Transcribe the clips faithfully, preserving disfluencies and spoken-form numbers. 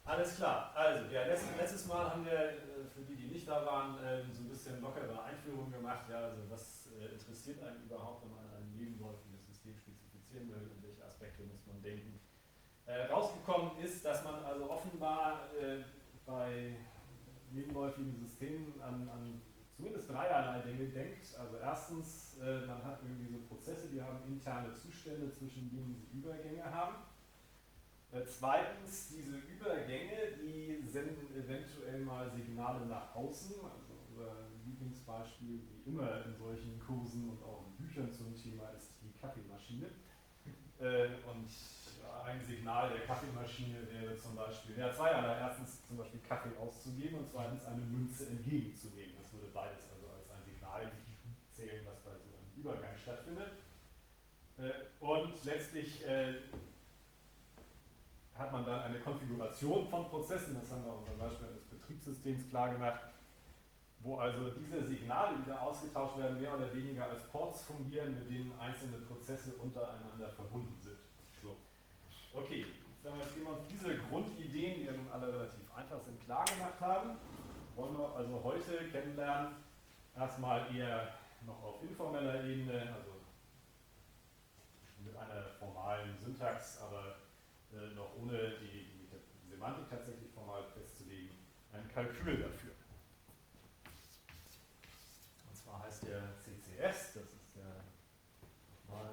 Alles klar. Also, ja, letztes, letztes Mal haben wir, äh, für die, die nicht da waren, äh, so ein bisschen lockere Einführung gemacht. Ja, also was äh, interessiert einen überhaupt, wenn man ein nebenläufiges System spezifizieren will, an welche Aspekte muss man denken. Äh, rausgekommen ist, dass man also offenbar äh, bei nebenläufigen Systemen an, an zumindest dreierlei Dinge denkt. Also erstens, äh, man hat irgendwie so Prozesse, die haben interne Zustände, zwischen denen sie Übergänge haben. Äh, zweitens, diese Übergänge, die senden eventuell mal Signale nach außen. Also unser Lieblingsbeispiel, wie immer in solchen Kursen und auch in Büchern zum Thema, ist die Kaffeemaschine. Äh, und ein Signal der Kaffeemaschine wäre zum Beispiel, ja, zweierlei. Erstens zum Beispiel Kaffee auszugeben und zweitens eine Münze entgegenzunehmen. Das würde beides also als ein Signal zählen, was bei so einem Übergang stattfindet. Äh, und letztlich äh, hat man dann eine Konfiguration von Prozessen, das haben wir auch zum Beispiel des Betriebssystems klar gemacht, wo also diese Signale, die da ausgetauscht werden, mehr oder weniger als Ports fungieren, mit denen einzelne Prozesse untereinander verbunden sind. So. Okay, wenn wir jetzt uns diese Grundideen, die ja nun alle relativ einfach sind, klar gemacht haben, wollen wir also heute kennenlernen, erstmal eher noch auf informeller Ebene, also mit einer formalen Syntax, aber äh, noch ohne die, die Semantik tatsächlich formal festzulegen, ein Kalkül dafür. Und zwar heißt der C C S, das ist der mal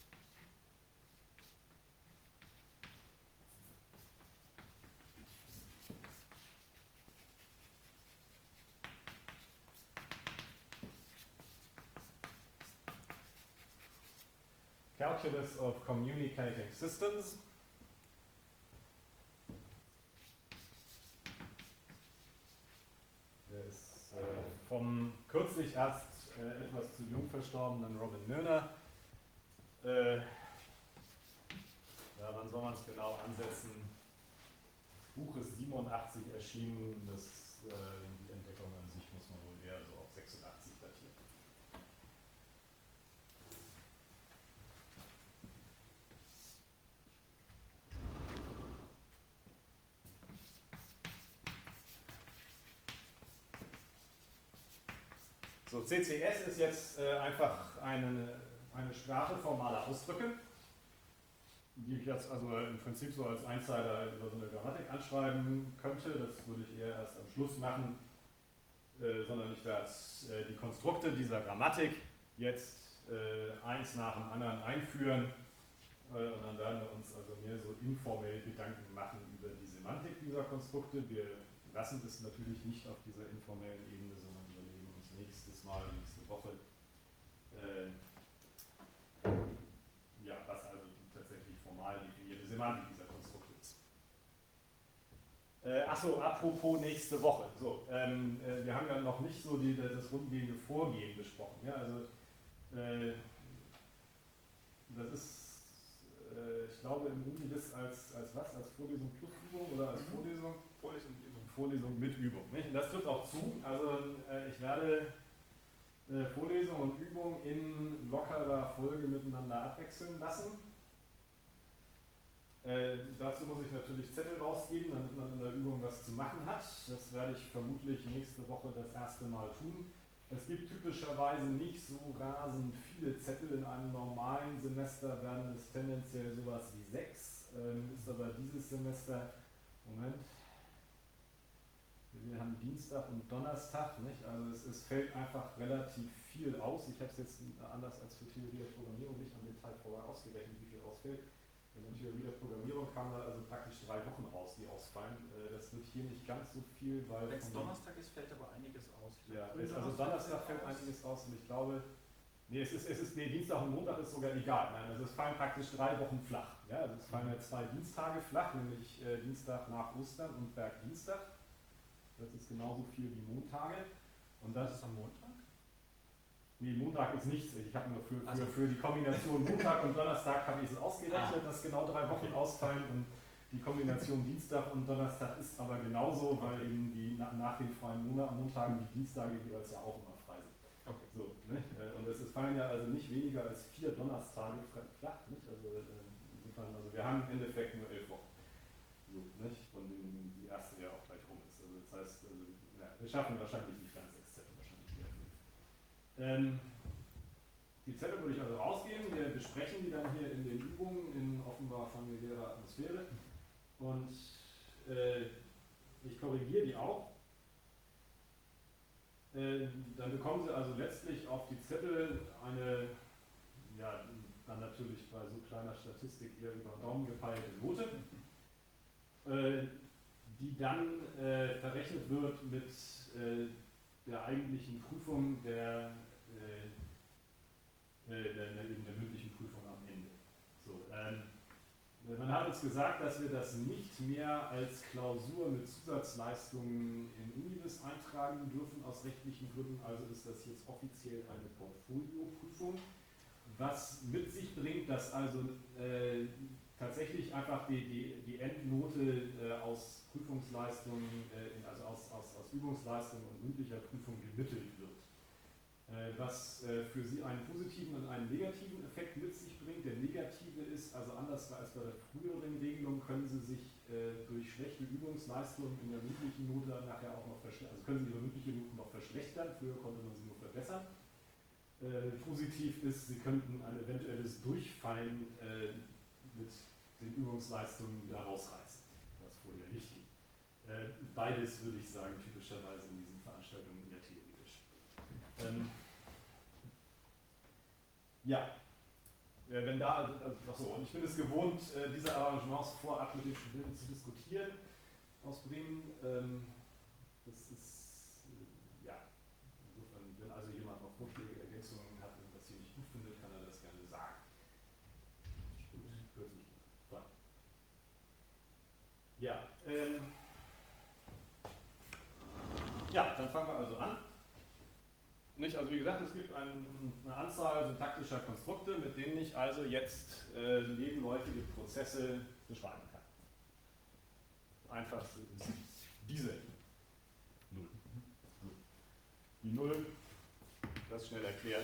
Calculus of Communicating Systems. Der ist äh, vom kürzlich erst äh, etwas zu jung verstorbenen Robin Milner. Äh, ja, wann soll man es genau ansetzen? Das Buch ist siebenundachtzig erschienen, das, äh, die Entdeckung an sich muss man wohl eher so auf sechsundachtzig datieren. So, C C S ist jetzt äh, einfach eine, eine Sprache formaler Ausdrücke, die ich jetzt also im Prinzip so als Einzeiler über so eine Grammatik anschreiben könnte. Das würde ich eher erst am Schluss machen, äh, sondern ich werde äh, die Konstrukte dieser Grammatik jetzt äh, eins nach dem anderen einführen äh, und dann werden wir uns also mehr so informell Gedanken machen über die Semantik dieser Konstrukte. Wir lassen es natürlich nicht auf dieser informellen Ebene, sondern überlegen uns nächstes Mal, nächste Woche, äh, ja, was also tatsächlich formal definierte Semantik dieser Konstrukte ist. Äh, Achso, apropos nächste Woche. So, ähm, äh, wir haben ja noch nicht so die, das grundlegende Vorgehen besprochen. Ja? Also, äh, das ist, äh, ich glaube, im Unibis als, als was? Als Vorlesung plus Übung oder als Vorlesung? Vorlesung mit Übung. Vorlesung mit Übung. Nicht? Und das trifft auch zu. Also, äh, ich werde äh, Vorlesung und Übung in lockerer Folge miteinander abwechseln lassen. Äh, dazu muss ich natürlich Zettel rausgeben, damit man in der Übung was zu machen hat. Das werde ich vermutlich nächste Woche das erste Mal tun. Es gibt typischerweise nicht so rasend viele Zettel. In einem normalen Semester werden es tendenziell sowas wie sechs. Ähm, ist aber dieses Semester, Moment, wir haben Dienstag und Donnerstag, nicht? Also es, es fällt einfach relativ viel aus. Ich habe es jetzt anders als für Theorie der Programmierung nicht am Detail vorher ausgerechnet, wie viel ausfällt. In der Theorie der Programmierung kamen da also praktisch drei Wochen raus, die ausfallen. Das wird hier nicht ganz so viel, weil... Wenn es Donnerstag ist, fällt aber einiges aus. Ja, es, also Donnerstag fällt einiges aus und ich glaube... Nee, es ist, es ist, nee, Dienstag und Montag ist sogar egal. Nein, also es fallen praktisch drei Wochen flach. Ja, also es fallen ja zwei Dienstage flach, nämlich äh, Dienstag nach Ostern und Bergdienstag. Das ist genauso viel wie Montage. Und das, das ist am Montag? Nee, Montag ist nichts. Ich habe nur für, für, also. für die Kombination Montag und Donnerstag habe ich es ausgerechnet, dass genau drei Wochen ausfallen und die Kombination Dienstag und Donnerstag ist aber genauso, weil eben die nach, nach den freien Montagen die Dienstage jeweils ja auch immer frei sind. Okay. So, ne? Und es fallen ja also nicht weniger als vier Donnerstage flach. Nicht? Also, insofern, also wir haben im Endeffekt nur elf Wochen. So, nicht? Von denen die schaffen wahrscheinlich nicht ganz sechs Zettel, wahrscheinlich eher fünf. Ähm, die Zettel würde ich also rausgeben, wir besprechen die dann hier in den Übungen in offenbar familiärer Atmosphäre und äh, ich korrigiere die auch. Äh, dann bekommen Sie also letztlich auf die Zettel eine, ja, dann natürlich bei so kleiner Statistik eher über den Daumen gepeilte Note, äh, die dann äh, verrechnet wird mit äh, der eigentlichen Prüfung der, äh, der, der, der, der mündlichen Prüfung am Ende. So, ähm, man hat uns gesagt, dass wir das nicht mehr als Klausur mit Zusatzleistungen in Univis eintragen dürfen aus rechtlichen Gründen, also ist das jetzt offiziell eine Portfolioprüfung, was mit sich bringt, dass also äh, tatsächlich einfach die, die, die Endnote äh, aus Prüfungsleistungen, äh, also aus, aus, aus Übungsleistungen und mündlicher Prüfung gemittelt wird. Äh, was äh, für Sie einen positiven und einen negativen Effekt mit sich bringt. Der negative ist, also anders als bei der früheren Regelung, können Sie sich äh, durch schlechte Übungsleistungen in der mündlichen Note nachher auch noch verschlechtern, also können Sie Ihre mündliche Note noch verschlechtern, früher konnte man sie nur verbessern. Äh, positiv ist, Sie könnten ein eventuelles Durchfallen äh, mit den Übungsleistungen wieder rausreißen, was vorher nicht ging. Äh, beides würde ich sagen, typischerweise in diesen Veranstaltungen eher theoretisch. Ähm, ja, äh, wenn da, also, achso, und ich bin es gewohnt, äh, diese Arrangements vorab mit den Studenten zu diskutieren aus Bremen. Ähm, das ist, äh, ja, insofern, wenn also jemand noch Vorschläge, Ergänzungen hat und das hier nicht gut findet, kann er das gerne sagen. Gut, hört sich gut an. Ja, ähm, ja, dann fangen wir also an. Nicht, also wie gesagt, es gibt ein, eine Anzahl syntaktischer Konstrukte, mit denen ich also jetzt äh, nebenläufige Prozesse beschreiben kann. Einfach diese Null. Die Null, das schnell erklärt.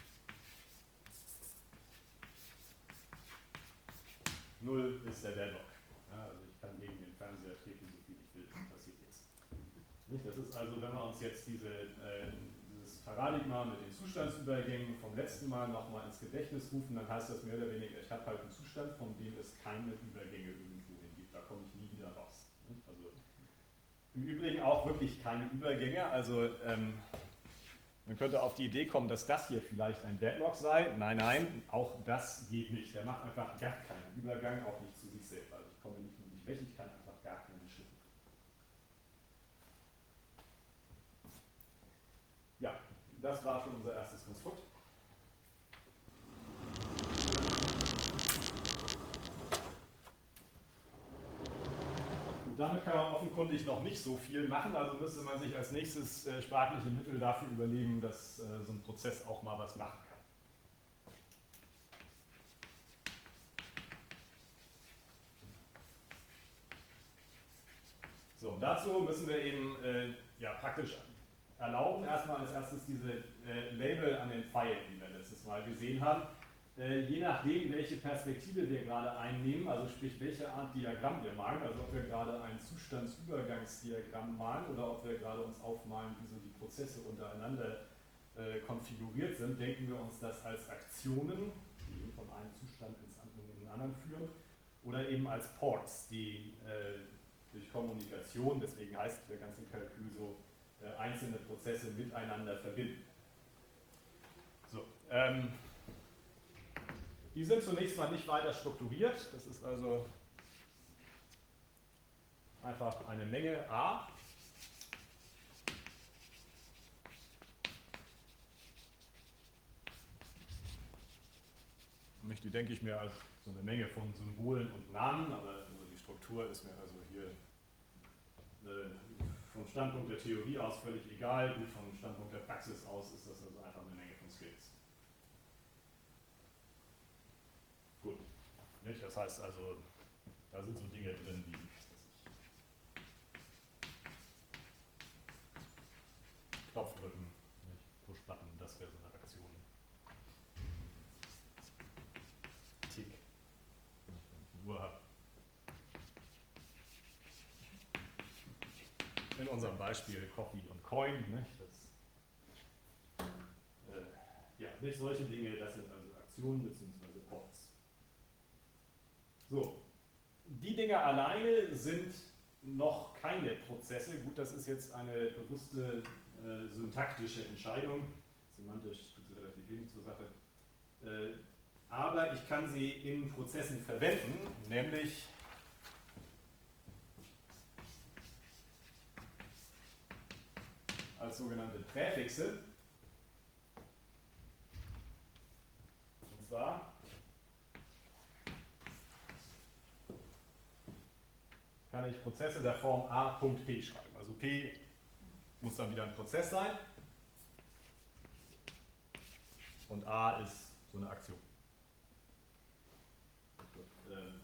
Null ist der Deadlock. Ja, also ich kann gegen den Fernseher treten, so viel ich will, das passiert jetzt. Nicht? Das ist also, wenn wir uns jetzt diese, äh, dieses Paradigma mit den Zustandsübergängen vom letzten Mal nochmal ins Gedächtnis rufen, dann heißt das mehr oder weniger, ich habe halt einen Zustand, von dem es keine Übergänge irgendwo hin gibt. Da komme ich nie wieder raus. Nicht? Also im Übrigen auch wirklich keine Übergänge. Also ähm, man könnte auf die Idee kommen, dass das hier vielleicht ein Deadlock sei. Nein, nein, auch das geht nicht. Der macht einfach gar keinen Übergang, auch nicht zu sich selbst. Also ich komme nicht nur nicht weg, ich kann einfach gar keine Schritte. Ja, das war schon unser erstes Konstrukt. Und damit kann man offenkundig noch nicht so viel machen, also müsste man sich als nächstes äh, sprachliche Mittel dafür überlegen, dass äh, so ein Prozess auch mal was machen kann. So, und dazu müssen wir eben äh, ja, praktisch erlauben, erstmal als erstes diese äh, Label an den Pfeilen, die wir letztes Mal gesehen haben. Äh, je nachdem, welche Perspektive wir gerade einnehmen, also sprich, welche Art Diagramm wir malen, also ob wir gerade ein Zustandsübergangsdiagramm malen oder ob wir gerade uns aufmalen, wie so die Prozesse untereinander äh, konfiguriert sind, denken wir uns das als Aktionen, die eben von einem Zustand ins andere, in den anderen führen, oder eben als Ports, die äh, durch Kommunikation, deswegen heißt der ganze Kalkül so, äh, einzelne Prozesse miteinander verbinden. So, ähm, die sind zunächst mal nicht weiter strukturiert, das ist also einfach eine Menge A. Die denke ich mir als so eine Menge von Symbolen und Namen, aber also die Struktur ist mir also hier äh, vom Standpunkt der Theorie aus völlig egal, gut, vom Standpunkt der Praxis aus ist das also einfach eine Menge von Skills. Gut, nicht? Das heißt also, da sind so Dinge drin wie Knopfdrücken, Push-Button, das wäre so eine Aktion. Tick, wenn ich eine Uhr habe. in unserem Beispiel Coffee und Coin. Nicht? Das, äh, ja, nicht solche Dinge, das sind also Aktionen bzw. Points. So, die Dinge alleine sind noch keine Prozesse. Gut, das ist jetzt eine bewusste äh, syntaktische Entscheidung. Semantisch tut sie relativ wenig zur Sache. Äh, aber ich kann sie in Prozessen verwenden, nämlich als sogenannte Präfixe. Und zwar kann ich Prozesse der Form a.p schreiben. Also P muss dann wieder ein Prozess sein und A ist so eine Aktion. Und, ähm,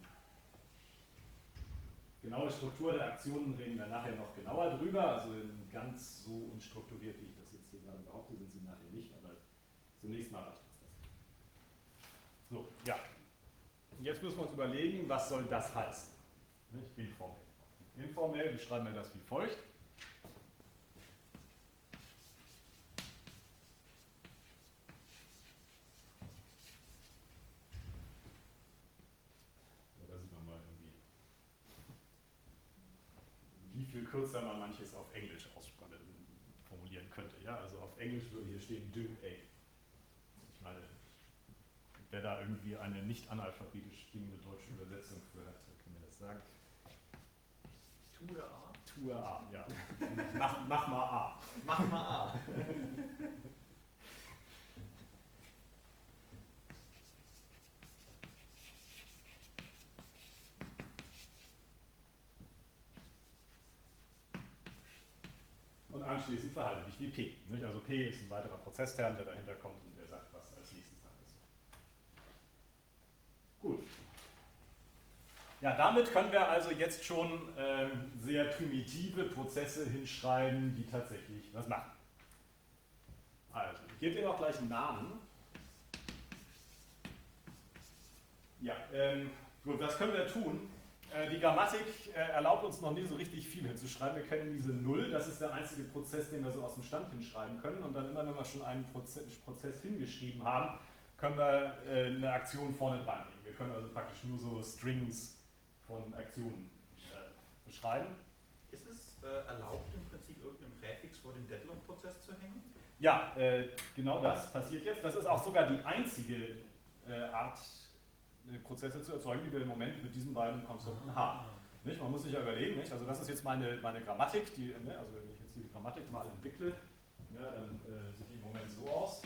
genaue Struktur der Aktionen reden wir nachher noch genauer drüber. Also ganz so unstrukturiert, wie ich das jetzt hier gerade behaupte, sind sie nachher nicht, aber zunächst mal reicht uns das. So, ja. Und jetzt müssen wir uns überlegen, was soll das heißen? Nicht? Informell. Informell beschreiben wir das wie folgt. Da sieht man mal irgendwie, wie viel kürzer man manches auf Englisch formulieren könnte. Ja, also auf Englisch würde hier stehen do a. Ich meine, wer da irgendwie eine nicht analphabetisch klingende deutsche Übersetzung für hat, kann mir das sagen. Tue A. Tue A, ja. Mach, mach mal A. Mach mal A. Und anschließend verhalte ich wie P. Nicht? Also P ist ein weiterer Prozessterm, der dahinter kommt und der sagt, was als nächstes dran ist. Gut. Ja, damit können wir also jetzt schon äh, sehr primitive Prozesse hinschreiben, die tatsächlich was machen. Also, ich gebe dir auch gleich einen Namen. Ja, ähm, gut, was können wir tun? Äh, die Grammatik äh, erlaubt uns noch nie so richtig viel hinzuschreiben. Wir kennen diese Null, das ist der einzige Prozess, den wir so aus dem Stand hinschreiben können. Und dann immer, wenn wir schon einen Prozess, Prozess hingeschrieben haben, können wir äh, eine Aktion vorne dran legen. Wir können also praktisch nur so Strings von Aktionen äh, beschreiben. Ist es äh, erlaubt, im Prinzip irgendeinen Präfix vor den Deadlock-Prozess zu hängen? Ja, äh, genau das passiert jetzt. Das ist auch sogar die einzige äh, Art, äh, Prozesse zu erzeugen, die wir im Moment mit diesen beiden Konstrukten haben. Nicht? Man muss sich ja überlegen, nicht? Also das ist jetzt meine, meine Grammatik, die, ne? Also wenn ich jetzt hier die Grammatik mal entwickle, ja, dann äh, sieht die im Moment so aus.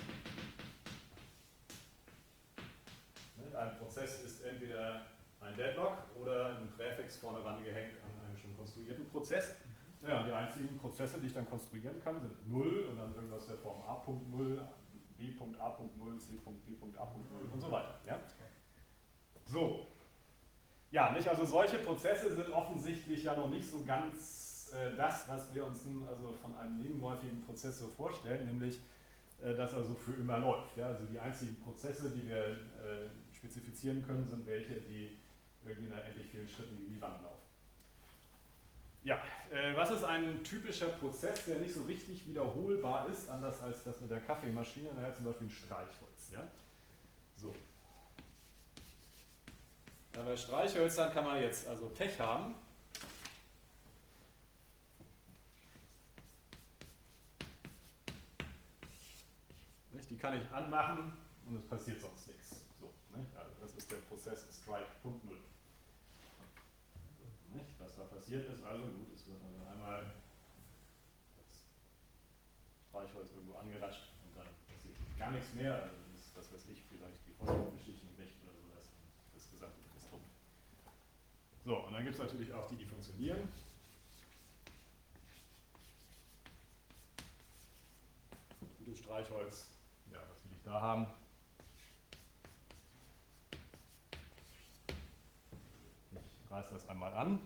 Nicht? Ein Prozess ist entweder ein Deadlock oder ein Präfix vorne ran gehängt an einen schon konstruierten Prozess. Ja, die einzigen Prozesse, die ich dann konstruieren kann, sind null und dann irgendwas der Form a Punkt null, b Punkt a Punkt null, c Punkt b Punkt a Punkt null und so weiter. Ja? So. Ja, nicht? Also solche Prozesse sind offensichtlich ja noch nicht so ganz äh, das, was wir uns nun also von einem nebenläufigen Prozess so vorstellen, nämlich äh, dass also für immer läuft. Ja? Also die einzigen Prozesse, die wir äh, spezifizieren können, sind welche, die irgendwie in endlich vielen Schritten gegen die Wand laufen. Ja, äh, was ist ein typischer Prozess, der nicht so richtig wiederholbar ist, anders als das mit der Kaffeemaschine, naja, zum Beispiel ein Streichholz. Ja? So. Ja, bei Streichhölzern kann man jetzt also Pech haben. Nicht? Die kann ich anmachen und es passiert sonst nichts. So, nicht? Also das ist der Prozess Strike Punkt null. Was da passiert ist, also gut, es wird also einmal das Streichholz irgendwo angeratscht und dann passiert gar nichts mehr. Also das ist, was weiß ich, vielleicht die Phosphorgeschichte weg oder sowas und das gesamte ist tot. So, und dann gibt es natürlich auch die, die funktionieren. Gutes Streichholz, ja, was will ich da haben? Ich reiße das einmal an.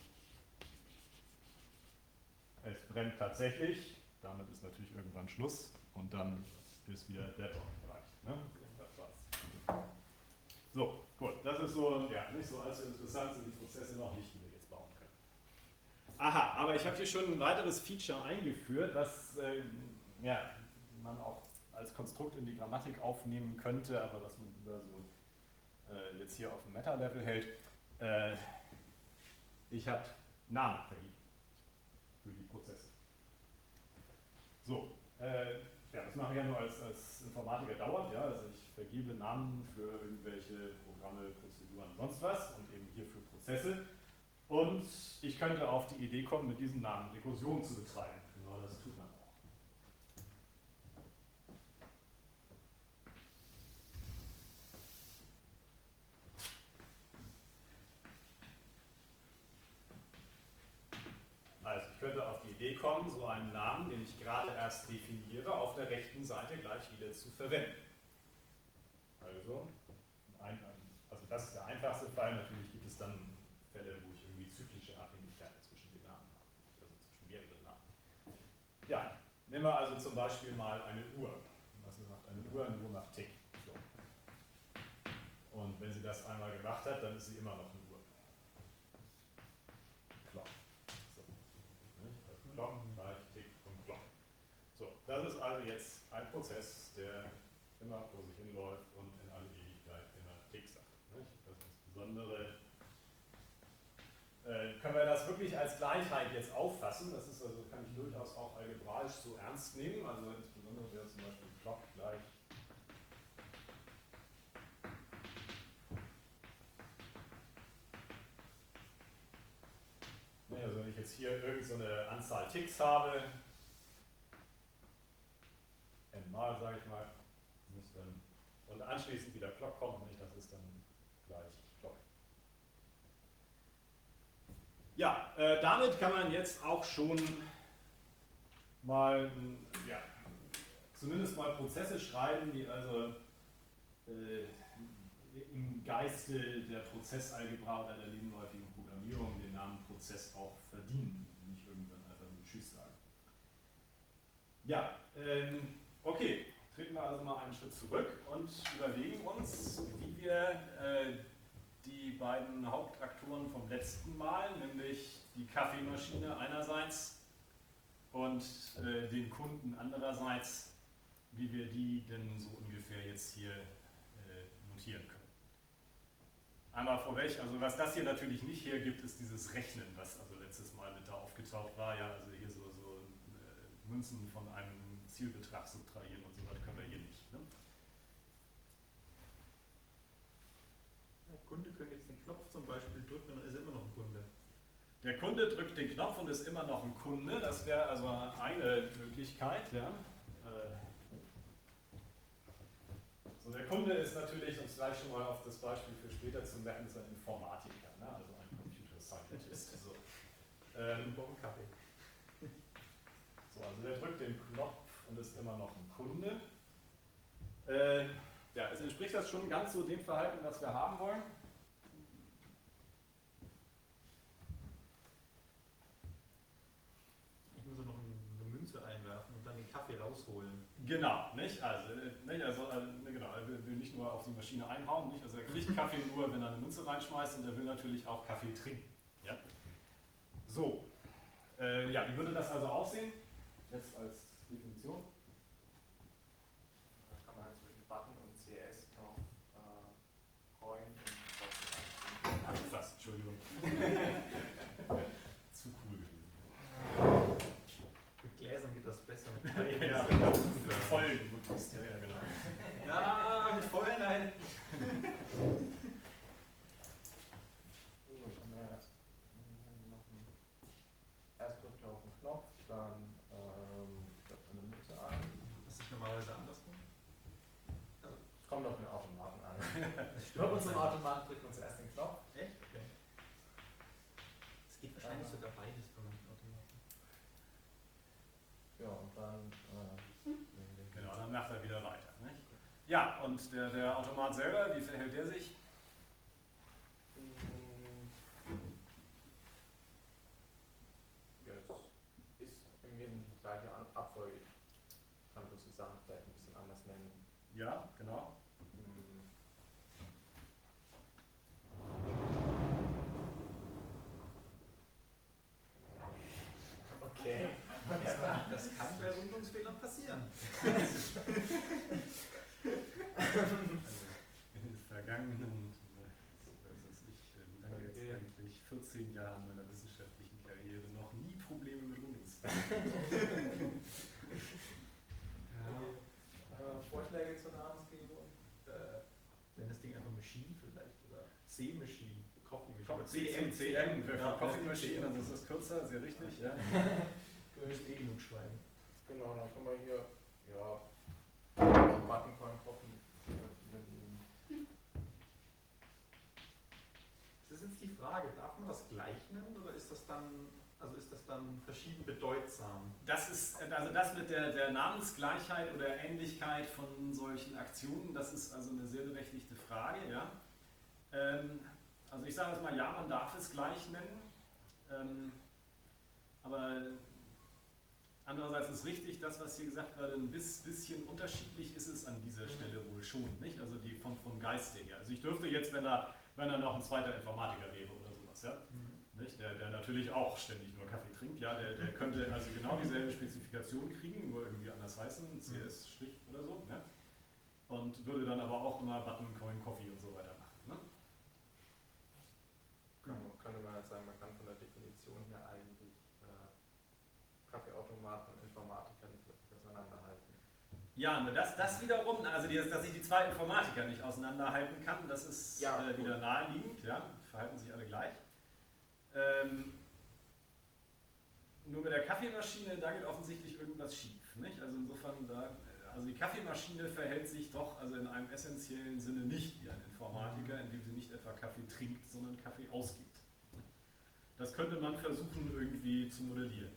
Es brennt tatsächlich, damit ist natürlich irgendwann Schluss und dann ist wieder Deadlock erreicht. Ne? Das war's. So, gut, das ist so, ja, nicht so allzu interessant sind die Prozesse noch nicht, die wir jetzt bauen können. Aha, aber ich habe hier schon ein weiteres Feature eingeführt, was äh, ja, man auch als Konstrukt in die Grammatik aufnehmen könnte, aber was man über so äh, jetzt hier auf dem Meta-Level hält. Äh, ich habe Namen vergeben für die Prozesse. So, äh, ja, das mache ich ja nur als, als Informatiker dauernd, ja, also ich vergebe Namen für irgendwelche Programme, Prozeduren, sonst was und eben hier für Prozesse. Und ich könnte auf die Idee kommen, mit diesen Namen Rekursion zu betreiben. Genau das tut man auch. Also ich könnte auf die Idee kommen, so einen Namen, den ich gerade erst definiere, auf der rechten Seite gleich wieder zu verwenden. Also, ein, also das ist der einfachste Fall. Natürlich gibt es dann Fälle, wo ich irgendwie zyklische Abhängigkeiten zwischen den Namen habe, also zwischen mehreren Namen. Ja, nehmen wir also zum Beispiel mal eine Uhr. Was macht eine Uhr? Eine Uhr macht Tick. So. Und wenn sie das einmal gemacht hat, dann ist sie immer noch eine Uhr. Clock. So. Also Clock gleich Tick und Clock. So, das ist also jetzt ein Prozess, der immer vor sich hinläuft und in alle Ewigkeit immer Tick sagt. Das insbesondere äh, können wir das wirklich als Gleichheit jetzt auffassen. Das ist also, kann ich durchaus auch algebraisch so ernst nehmen. Also insbesondere wäre zum Beispiel Clock gleich also wenn ich jetzt hier irgendeine so eine Anzahl Ticks habe, n mal sage ich mal, dann, und anschließend wieder Clock kommt, nicht? Das ist dann gleich Clock. Ja, äh, damit kann man jetzt auch schon mal, ja, zumindest mal Prozesse schreiben, die also äh, im Geiste der Prozessalgebra oder der nebenläufigen Programmierung den Namen Prozess auch verdienen und nicht irgendwann einfach nur Tschüss sagen. Ja, ähm, okay, treten wir also mal einen Schritt zurück und überlegen uns, wie wir äh, die beiden Hauptaktoren vom letzten Mal, nämlich die Kaffeemaschine einerseits und äh, den Kunden andererseits, wie wir die denn so ungefähr jetzt hier äh, notieren können. Einmal vorweg, also was das hier natürlich nicht hergibt, ist dieses Rechnen, was also letztes Mal mit da aufgetaucht war, ja, also hier so, so äh, Münzen von einem Zielbetrag subtrahieren und so, das können wir hier nicht. Ne? Der Kunde könnte jetzt den Knopf zum Beispiel drücken und ist immer noch ein Kunde. Der Kunde drückt den Knopf und ist immer noch ein Kunde, das wäre also eine Möglichkeit. Ja. Äh, So, der Kunde ist natürlich, um es gleich schon mal auf das Beispiel für später zu merken, ist ein Informatiker, ne? Also ein Computer Scientist. So. Ähm, Kaffee. so, also der drückt den Knopf und ist immer noch ein Kunde. Äh, ja, es entspricht das schon ganz so dem Verhalten, was wir haben wollen. Ich muss noch eine Münze einwerfen und dann den Kaffee rausholen. Genau, nicht? Also, nicht? Also, also genau, er will, will nicht nur auf die Maschine einhauen, nicht? Also er kriegt Kaffee nur, wenn er eine Münze reinschmeißt und er will natürlich auch Kaffee trinken. Ja? So, äh, ja, wie würde das also aussehen? Jetzt als Definition. Da kann man halt zwischen Button und C S noch äh, Coin und Ach, fast, Entschuldigung. Zu cool gewesen. Mit Gläsern geht das besser. Mit Ja, voll möglichst, ja, ja, genau. Ja, mit Feuer, nein. erst drückt er auf den Knopf, dann ähm, drückt er eine Münze ein. Das ist normalerweise andersrum. Es kommt auf den Automaten an. Bei unserem Automaten drückt man zuerst den Knopf. Echt? Okay. Es geht wahrscheinlich sogar beides bei manchen Automaten. Ja, und dann. Äh, Genau, dann macht er wieder weiter. Nicht? Ja, und der, der Automat selber, wie verhält der sich? Ja, es ist irgendwie eine gleiche Abfolge. Ich kann bloß die Sachen vielleicht ein bisschen anders nennen. Ja, genau. Also in den vergangenen, was weiß ich, wie lange jetzt eigentlich, vierzehn Jahren meiner wissenschaftlichen Karriere noch nie Probleme mit Rundungsfilmen. Ja. Äh, Vorschläge zur Namensgebung? Äh, wenn das Ding einfach Machine vielleicht oder C-Machine, Coffee Machine. C M, C M, für Coffee Machine, also das ist kürzer, sehr richtig, ja. Du wirst eh genug schreiben. Genau, dann können wir hier, ja, Button Coin Coffee. Das ist jetzt die Frage, darf man das gleich nennen oder ist das dann, also ist das dann verschieden bedeutsam? Das ist, also das mit der, der Namensgleichheit oder Ähnlichkeit von solchen Aktionen, das ist also eine sehr berechtigte Frage, ja. Ähm, also ich sage jetzt mal, ja, man darf es gleich nennen, ähm, aber andererseits ist richtig, das, was hier gesagt wurde, ein bisschen unterschiedlich ist es an dieser Stelle wohl schon, nicht? Also die vom, vom Geiste her. Also ich dürfte jetzt, wenn da, wenn da noch ein zweiter Informatiker wäre oder sowas, ja, Mhm. nicht? Der, der natürlich auch ständig nur Kaffee trinkt, ja, der, der könnte also genau dieselbe Spezifikation kriegen, nur irgendwie anders heißen, C S' oder so, ne? Und würde dann aber auch immer Button, Coin, Coffee und so weiter machen. Ne? Kann, könnte man jetzt sagen, man kann von der Definition her eigentlich äh, Kaffeeautomaten und Informatiker nicht wirklich auseinanderhalten. Ja, nur das, das wiederum, also die, dass ich die zwei Informatiker nicht auseinanderhalten kann, das ist Ja, äh, wieder naheliegend, ja, die verhalten sich alle gleich. Ähm, nur mit der Kaffeemaschine, da geht offensichtlich irgendwas schief, nicht? Also insofern, da, also die Kaffeemaschine verhält sich doch also in einem essentiellen Sinne nicht wie ein Informatiker, indem sie nicht etwa Kaffee trinkt, sondern Kaffee ausgibt. Das könnte man versuchen irgendwie zu modellieren.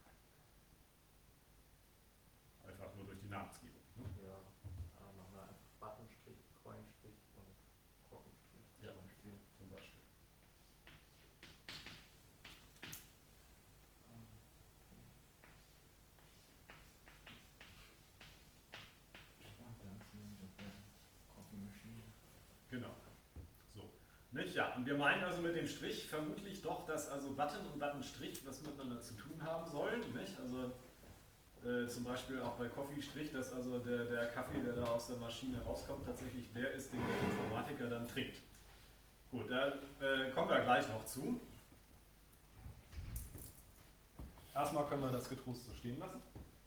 Einfach nur durch die Namensgebung. Ne? Ja, äh, machen wir einfach Buttonstrich, Coinstrich und Trockenstrich. Ja, zum Beispiel. zum Beispiel. Genau. So. Nicht? Ja, und wir meinen also mit dem Strich vermutlich doch, dass also Button und Buttonstrich was miteinander zu tun haben sollen. Nicht? Also äh, zum Beispiel auch bei Coffee-Strich, dass also der, der Kaffee, der da aus der Maschine rauskommt, tatsächlich der ist, den der Informatiker dann trinkt. Gut, da äh, kommen wir gleich noch zu. Erstmal können wir das getrost so stehen lassen.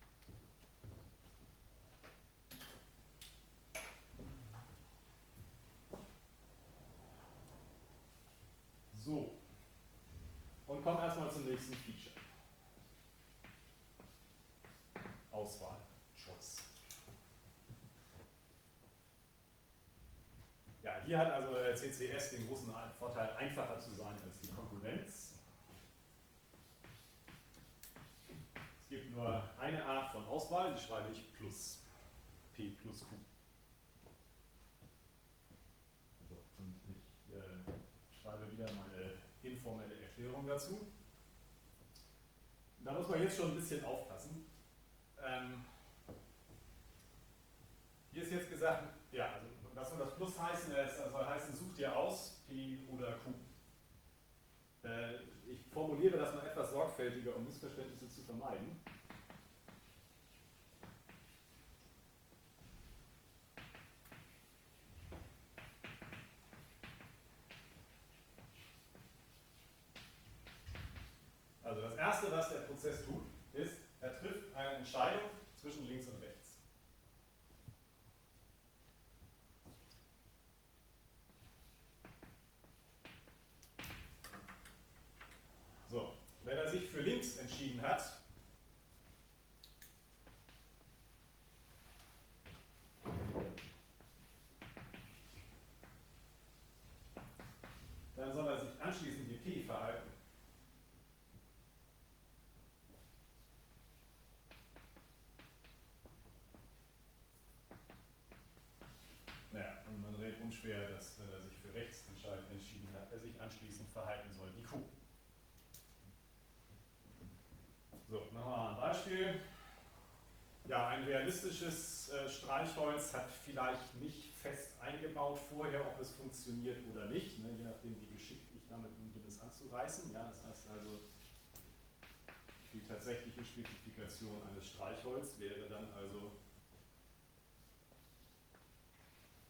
So. Und kommen erstmal zum nächsten Feature. Auswahl. Choice. Ja, hier hat also der C C S den großen Vorteil, einfacher zu sein als die Konkurrenz. Es gibt nur eine Art von Auswahl, die schreibe ich plus P plus Q. So, und ich äh, schreibe wieder meine informelle Erklärung dazu. Da muss man jetzt schon ein bisschen aufpassen. Ähm, hier ist jetzt gesagt, ja, also was soll das Plus heißen? Es soll heißen, such dir aus, P oder Q. Äh, ich formuliere das mal etwas sorgfältiger, um Missverständnisse zu vermeiden. Also das Erste, was der Prozess tut, ist, er trifft eine Entscheidung zwischen links und rechts. So, wenn er sich für links entschieden hat, dann soll er sich anschließend wie P verhalten. Naja, und man redet unschwer, dass wenn er sich für rechts entschieden hat, er sich anschließend verhalten soll wie Q. So, machen wir mal ein Beispiel. Ja, ein realistisches äh, Streichholz hat vielleicht nicht fest eingebaut vorher, ob es funktioniert oder nicht, ne, je nachdem, wie geschickt ich damit bin, es anzureißen. Ja, das heißt also, die tatsächliche Spezifikation eines Streichholz wäre dann also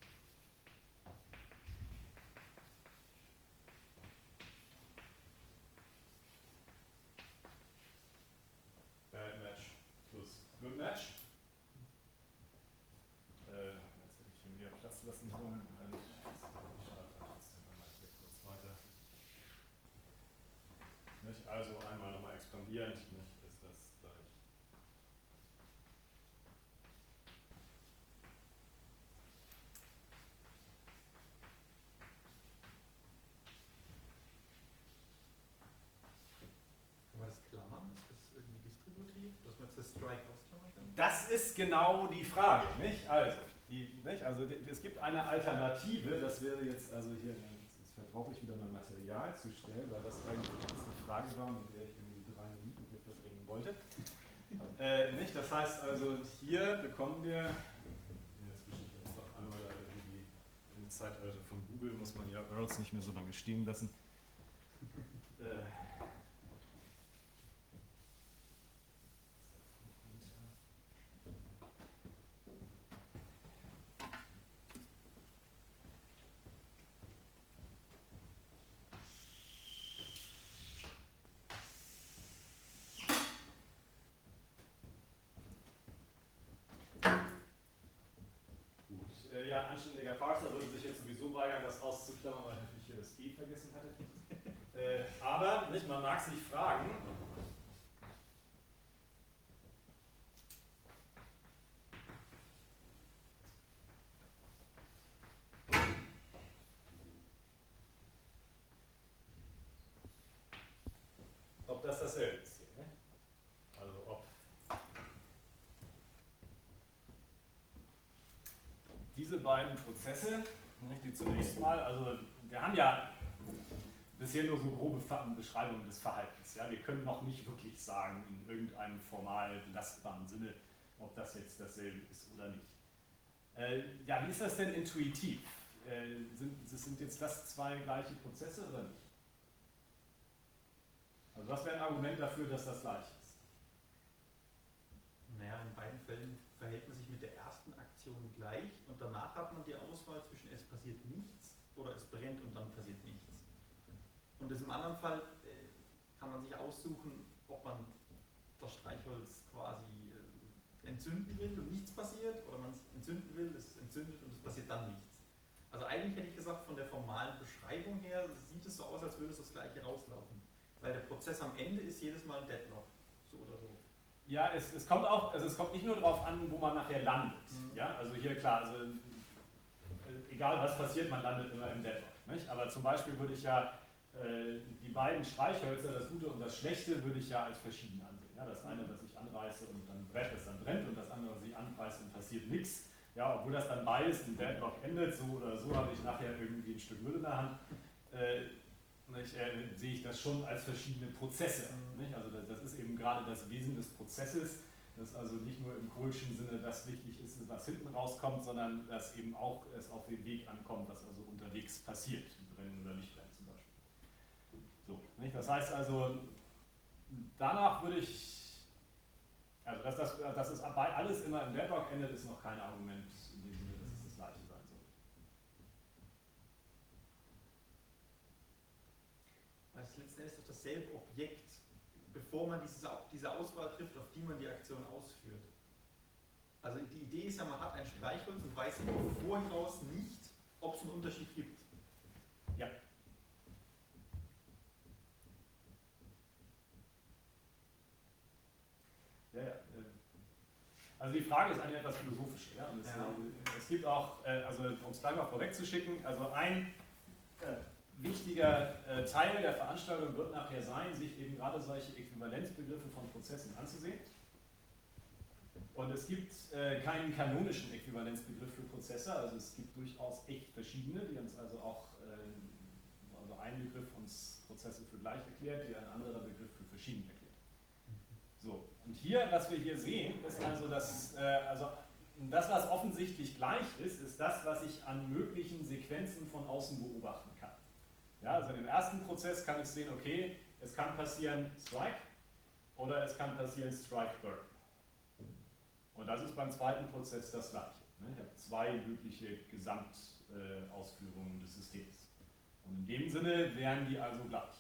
Also einmal nochmal expandierend, nicht, ist das gleich. Kann man das klammern? Ist das irgendwie distributiv? Dass man jetzt das Strike ausklammern kann? Das ist genau die Frage, nicht? Also, die, nicht? Also es gibt eine Alternative, das wäre jetzt, also hier, jetzt verbrauche ich wieder mein Material zu stellen, weil das eigentlich eine Frage war, mit der ich irgendwie drei Minuten hier verbringen wollte. Äh, nicht? Das heißt also, hier bekommen wir, jetzt wische ich jetzt doch einmal irgendwie im Zeitalter von Google muss man ja Earls nicht mehr so lange stehen lassen. äh, Ja, anständiger Parser würde sich jetzt sowieso weigern, das auszuklammern, weil er natürlich hier das E vergessen hatte. äh, aber nicht, man mag sich fragen, ob das dasselbe ist hier. Ne? Also ob diese beiden Prozesse, nicht, die zunächst mal, also wir haben ja bisher nur so grobe Beschreibungen des Verhaltens. Ja? Wir können noch nicht wirklich sagen, in irgendeinem formal belastbaren Sinne, ob das jetzt dasselbe ist oder nicht. Äh, ja, wie ist das denn intuitiv? Äh, sind, sind jetzt das zwei gleiche Prozesse oder nicht? Also was wäre ein Argument dafür, dass das gleich ist? Naja, in beiden Fällen verhält man sich mit der ersten Aktion gleich und danach hat man die Auswahl zwischen es passiert nichts oder es brennt und dann passiert nichts. Und im anderen Fall äh, kann man sich aussuchen, ob man das Streichholz quasi äh, entzünden will und nichts passiert oder man es entzünden will, es entzündet und es passiert dann nichts. Also eigentlich hätte ich gesagt, von der formalen Beschreibung her sieht es so aus, als würde es das gleiche rauslaufen. Weil der Prozess am Ende ist jedes Mal ein Deadlock, so oder so. Ja, es, es kommt auch, also es kommt nicht nur darauf an, wo man nachher landet. Mhm. Ja, also hier klar, also egal was passiert, man landet immer im Deadlock. Nicht? Aber zum Beispiel würde ich ja äh, die beiden Streichhölzer, das Gute und das Schlechte, würde ich ja als verschieden ansehen. Ja, das eine, was ich anreiße und dann brennt, das dann brennt, und das andere, was ich anreiße und passiert nichts. Ja, obwohl das dann beides im Deadlock endet, so oder so habe ich nachher irgendwie ein Stück Müll in der Hand. Äh, Nicht, äh, sehe ich das schon als verschiedene Prozesse. Nicht? Also das, das ist eben gerade das Wesen des Prozesses, dass also nicht nur im Kohlschen Sinne das wichtig ist, was hinten rauskommt, sondern dass eben auch es auf den Weg ankommt, was also unterwegs passiert, brennen oder nicht brennen zum Beispiel. So, nicht? Das heißt also, danach würde ich, also dass das, dass es alles immer im Deadlock endet, ist noch kein Argument in dem Sinne, dass es das gleiche sein soll. Weil es letzten Endes doch dasselbe Objekt, bevor man diese, diese Auswahl trifft, auf die man die Aktion ausführt. Also die Idee ist ja, man hat ein Streichholz und weiß im Voraus nicht, ob es einen Unterschied gibt. Ja. Ja, ja. Also die Frage ist eine etwas philosophische. Ja? Und es, Ja. es gibt auch, also um es gleich mal vorwegzuschicken, also ein wichtiger äh, Teil der Veranstaltung wird nachher sein, sich eben gerade solche Äquivalenzbegriffe von Prozessen anzusehen. Und es gibt äh, keinen kanonischen Äquivalenzbegriff für Prozesse, also es gibt durchaus echt verschiedene, die uns also auch, äh, also ein Begriff uns Prozesse für gleich erklärt, die ein anderer Begriff für verschieden erklärt. So, und hier, was wir hier sehen, ist also, dass, äh, also das, was offensichtlich gleich ist, ist das, was ich an möglichen Sequenzen von außen beobachten kann. Ja, also im ersten Prozess kann ich sehen, okay, es kann passieren Strike oder es kann passieren Strike Burn. Und das ist beim zweiten Prozess das gleiche. Ich habe zwei mögliche Gesamtausführungen des Systems. Und in dem Sinne wären die also gleich.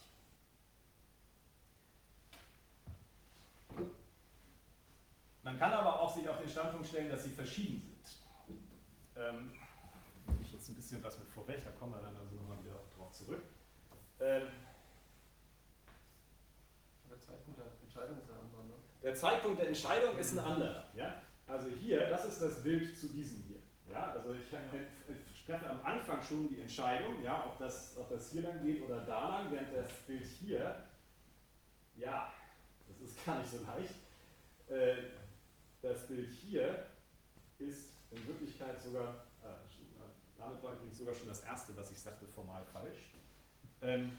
Man kann aber auch sich auf den Standpunkt stellen, dass sie verschieden sind. Ähm, ich jetzt ein bisschen was mit vorweg, da kommen wir dann also nochmal wieder drauf zurück. Ähm, Zeitpunkt der Entscheidung ist ein anderer, ne? Der Zeitpunkt der Entscheidung ist ein anderer. Ja? Also hier, das ist das Bild zu diesem hier. Ja? Also ich, ich treffe am Anfang schon die Entscheidung, ja, ob, das, ob das hier lang geht oder da lang, während das Bild hier, ja, das ist gar nicht so leicht. Äh, das Bild hier ist in Wirklichkeit sogar, äh, damit war übrigens sogar schon das erste, was ich sagte, formal falsch. Ähm,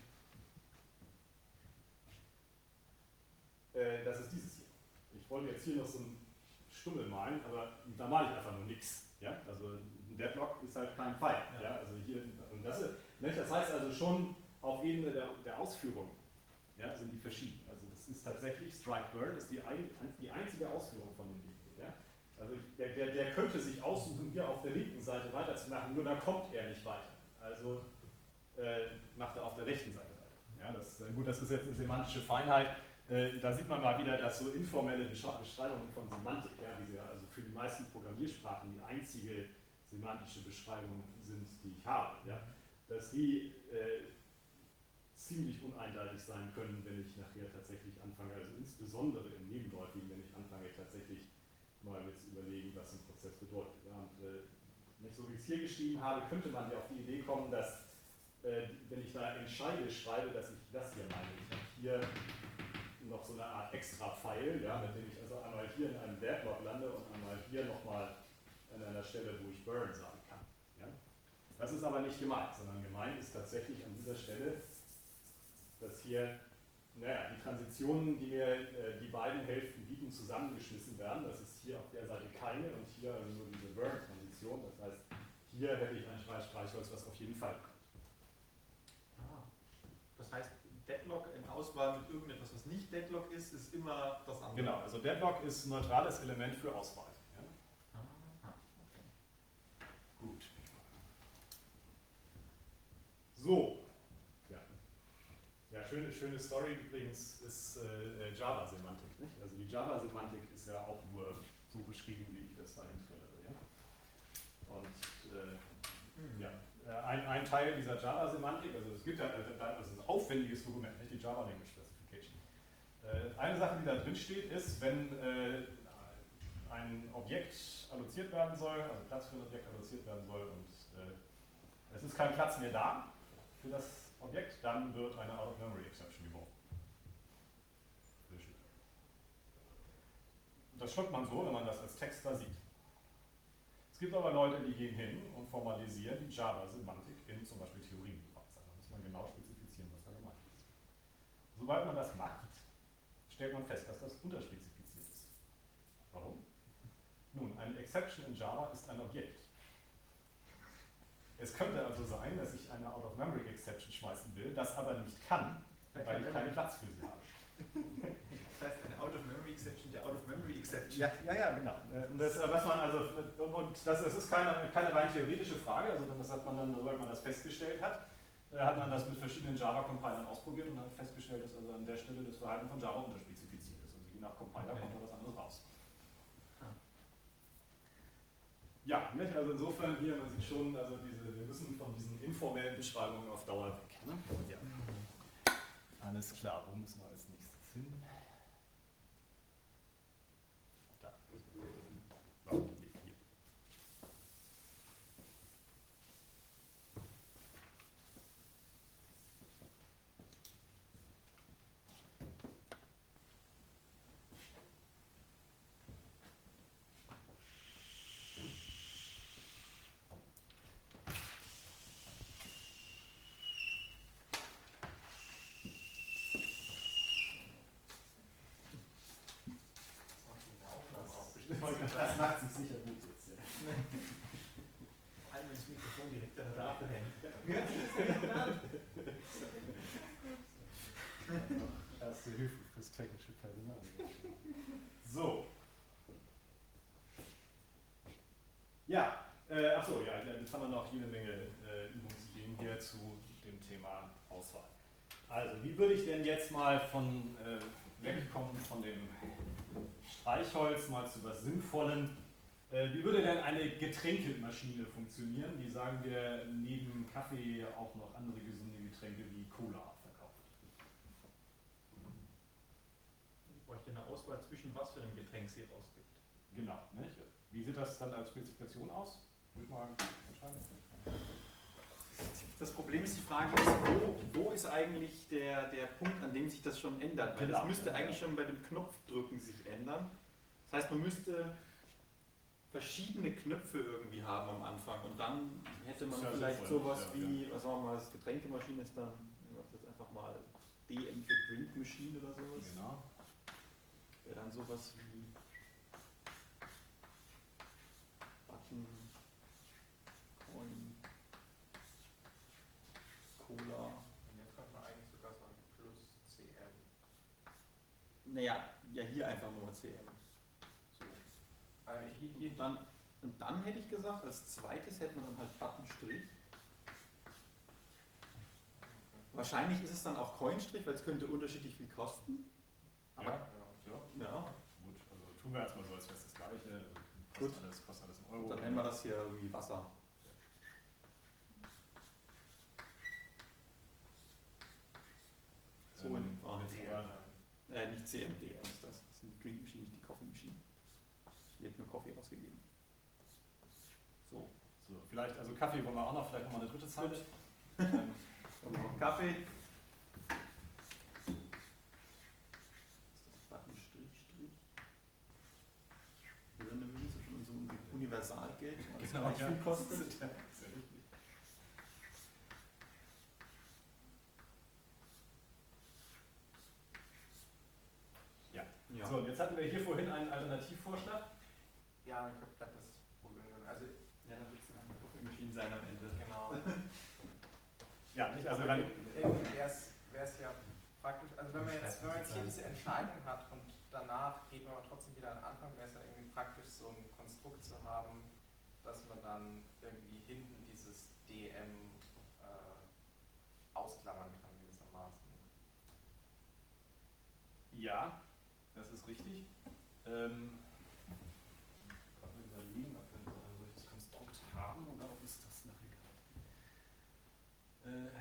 äh, das ist dieses hier. Ich wollte jetzt hier noch so einen Stummel malen, aber da male ich einfach nur nichts. Ja? Also ein Deadlock ist halt kein Pfeil. Ja. Ja? Also hier, und das, ist, das heißt also schon auf Ebene der, der Ausführung, ja, sind die verschieden. Also das ist tatsächlich, Strike Burn ist die, ein, die einzige Ausführung von dem Ding. Ja? Also der, der, der könnte sich aussuchen, hier auf der linken Seite weiterzumachen, nur da kommt er nicht weiter. Also äh, macht er auf der rechten Seite weiter. Ja, das, gut, das ist jetzt eine semantische Feinheit. Äh, da sieht man mal wieder, dass so informelle Beschreibungen von Semantik, ja, die ja also für die meisten Programmiersprachen die einzige semantische Beschreibung sind, die ich habe, ja, dass die äh, ziemlich uneindeutig sein können, wenn ich nachher tatsächlich anfange, also insbesondere im Nebenläufigen, wenn ich anfange tatsächlich mal mit zu überlegen, was ein Prozess bedeutet. Ja, und äh, nicht so wie ich es hier geschrieben habe, könnte man ja auf die Idee kommen, dass äh, wenn ich da entscheide, schreibe, dass ich das hier meine. Ich habe hier noch so eine Art Extra-File, ja, mit dem ich also einmal hier in einem Deadlock lande und einmal hier nochmal an einer Stelle, wo ich Burn sagen kann. Ja. Das ist aber nicht gemeint, sondern gemeint ist tatsächlich an dieser Stelle, dass hier, naja, die Transitionen, die mir äh, die beiden Hälften bieten, zusammengeschmissen werden. Das ist hier auf der Seite keine und hier also nur diese Burn-Transition. Das heißt, hier hätte ich ein Streichholz, was auf jeden Fall kommt. Ah, das heißt, Deadlock in Auswahl mit irgendetwas, was nicht Deadlock ist, ist immer das andere. Genau, also Deadlock ist ein neutrales Element für Auswahl. Ja? Ah, okay. Gut. So. Ja, ja schöne, schöne Story übrigens ist äh, Java-Semantik. Also die Java-Semantik ist ja auch nur so beschrieben, wie ich das da hinstelle. Ja? Und äh, ja. Ein, ein Teil dieser Java-Semantik, also es gibt ja also ein aufwendiges Dokument, nicht die Java Language Specification. Äh, eine Sache, die da drin steht, ist, wenn äh, ein Objekt alloziert werden soll, also Platz für ein Objekt alloziert werden soll und äh, es ist kein Platz mehr da für das Objekt, dann wird eine Out-of-Memory-Exception geworfen. Das schreibt man so, wenn man das als Text da sieht. Es gibt aber Leute, die gehen hin und formalisieren die Java-Semantik in zum Beispiel Theorienbeweis. Da muss man genau spezifizieren, was da gemeint ist. Sobald man das macht, stellt man fest, dass das unterspezifiziert ist. Warum? Nun, eine Exception in Java ist ein Objekt. Es könnte also sein, dass ich eine Out-of-Memory-Exception schmeißen will, das aber nicht kann, weil ich keinen Platz für sie habe. Das heißt, eine Out-of-Memory-Exception der Out-of-Memory-Exception. Ja, ja, ja, genau. Und das, was man also, und das, das ist keine, keine rein theoretische Frage, also das hat man dann, sobald man das festgestellt hat, hat man das mit verschiedenen Java-Compilern ausprobiert und hat festgestellt, dass also an der Stelle das Verhalten von Java unterspezifiziert ist. Also je nach Compiler kommt da was anderes raus. Ja, nicht? Also insofern hier, man sieht schon, also diese, wir müssen von diesen informellen Beschreibungen auf Dauer weg. Ne? Ja. Alles klar, wo müssen wir als nächstes hin? Da. Oh, nee, hier. Das macht sich sicher gut jetzt. Ja. Vor allem, wenn das Mikrofon direkt an der Tafel hängt. Erste Hilfe fürs technische Personal. So. Ja, äh, achso, ja, jetzt haben wir noch jede Menge äh, Übungsideen hier zu dem Thema Auswahl. Also, wie würde ich denn jetzt mal von äh, wegkommen von dem Streichholz mal zu was Sinnvollem? Äh, wie würde denn eine Getränkemaschine funktionieren, die, sagen wir, neben Kaffee auch noch andere gesunde Getränke wie Cola verkauft? eine Auswahl zwischen was für einem Getränk sie rausgibt. Genau. Nicht? Wie sieht das dann als Spezifikation aus? Würde ich mal entscheiden. Das Problem ist, die Frage ist, wo, wo ist eigentlich der, der Punkt, an dem sich das schon ändert? Weil Genau. das müsste eigentlich schon bei dem Knopfdrücken sich ändern. Das heißt, man müsste verschiedene Knöpfe irgendwie haben am Anfang und dann hätte man Ja, vielleicht sinnvoll, sowas ja, wie, was sagen wir mal, das Getränkemaschine ist dann, ich sag jetzt einfach mal D M für Drink Machine oder sowas. Genau. Wäre dann sowas wie Button, Coin, Cola. Und jetzt könnte man eigentlich sogar sagen plus C M. Naja, ja hier einfach nur C M. So. Also hier, hier, Und dann, und dann hätte ich gesagt, als zweites hätte man dann halt Buttonstrich. Wahrscheinlich ist es dann auch Coinstrich, weil es könnte unterschiedlich viel kosten. Ja, Aber ja. ja, Gut, also tun wir erstmal so, als wäre es das Gleiche. Also kostet Gut. alles, kostet alles einen Euro. dann nennen wir das hier irgendwie Wasser. So Ähm, in ah, jetzt ja, aber- Äh, nicht C M D ist das. Das ist die Drink Machine, nicht die Coffee Machine. Die hat nur Kaffee ausgegeben. So. So, vielleicht, also Kaffee wollen wir auch noch, vielleicht nochmal eine dritte Zeile. Ähm, Und noch Kaffee. Ist das Button Strich Strich? Wir sind nämlich von unserem Universalgeld, was Genau, gleich ja. viel kostet. Sehr richtig. Ja. Ja. So, und jetzt hatten wir hier vorhin einen Alternativvorschlag. ja, ich glaube, das ist das Problem. Also, Ja, dann wird es eine Coffee Machine sein am Ende. genau. Ja, nicht, also Aber dann, irgendwie wäre es ja praktisch, also wenn man jetzt, wenn man jetzt hier diese Entscheidung hat und danach geht man aber trotzdem wieder an den Anfang, wäre es ja irgendwie praktisch, so ein Konstrukt zu haben, dass man dann irgendwie hinten dieses D M äh, ausklammern kann gewissermaßen. ja, das ist richtig. Ähm, gerade mal überlegen, ob wir so ein solches Konstrukt haben oder ob es das nachher gab. Äh,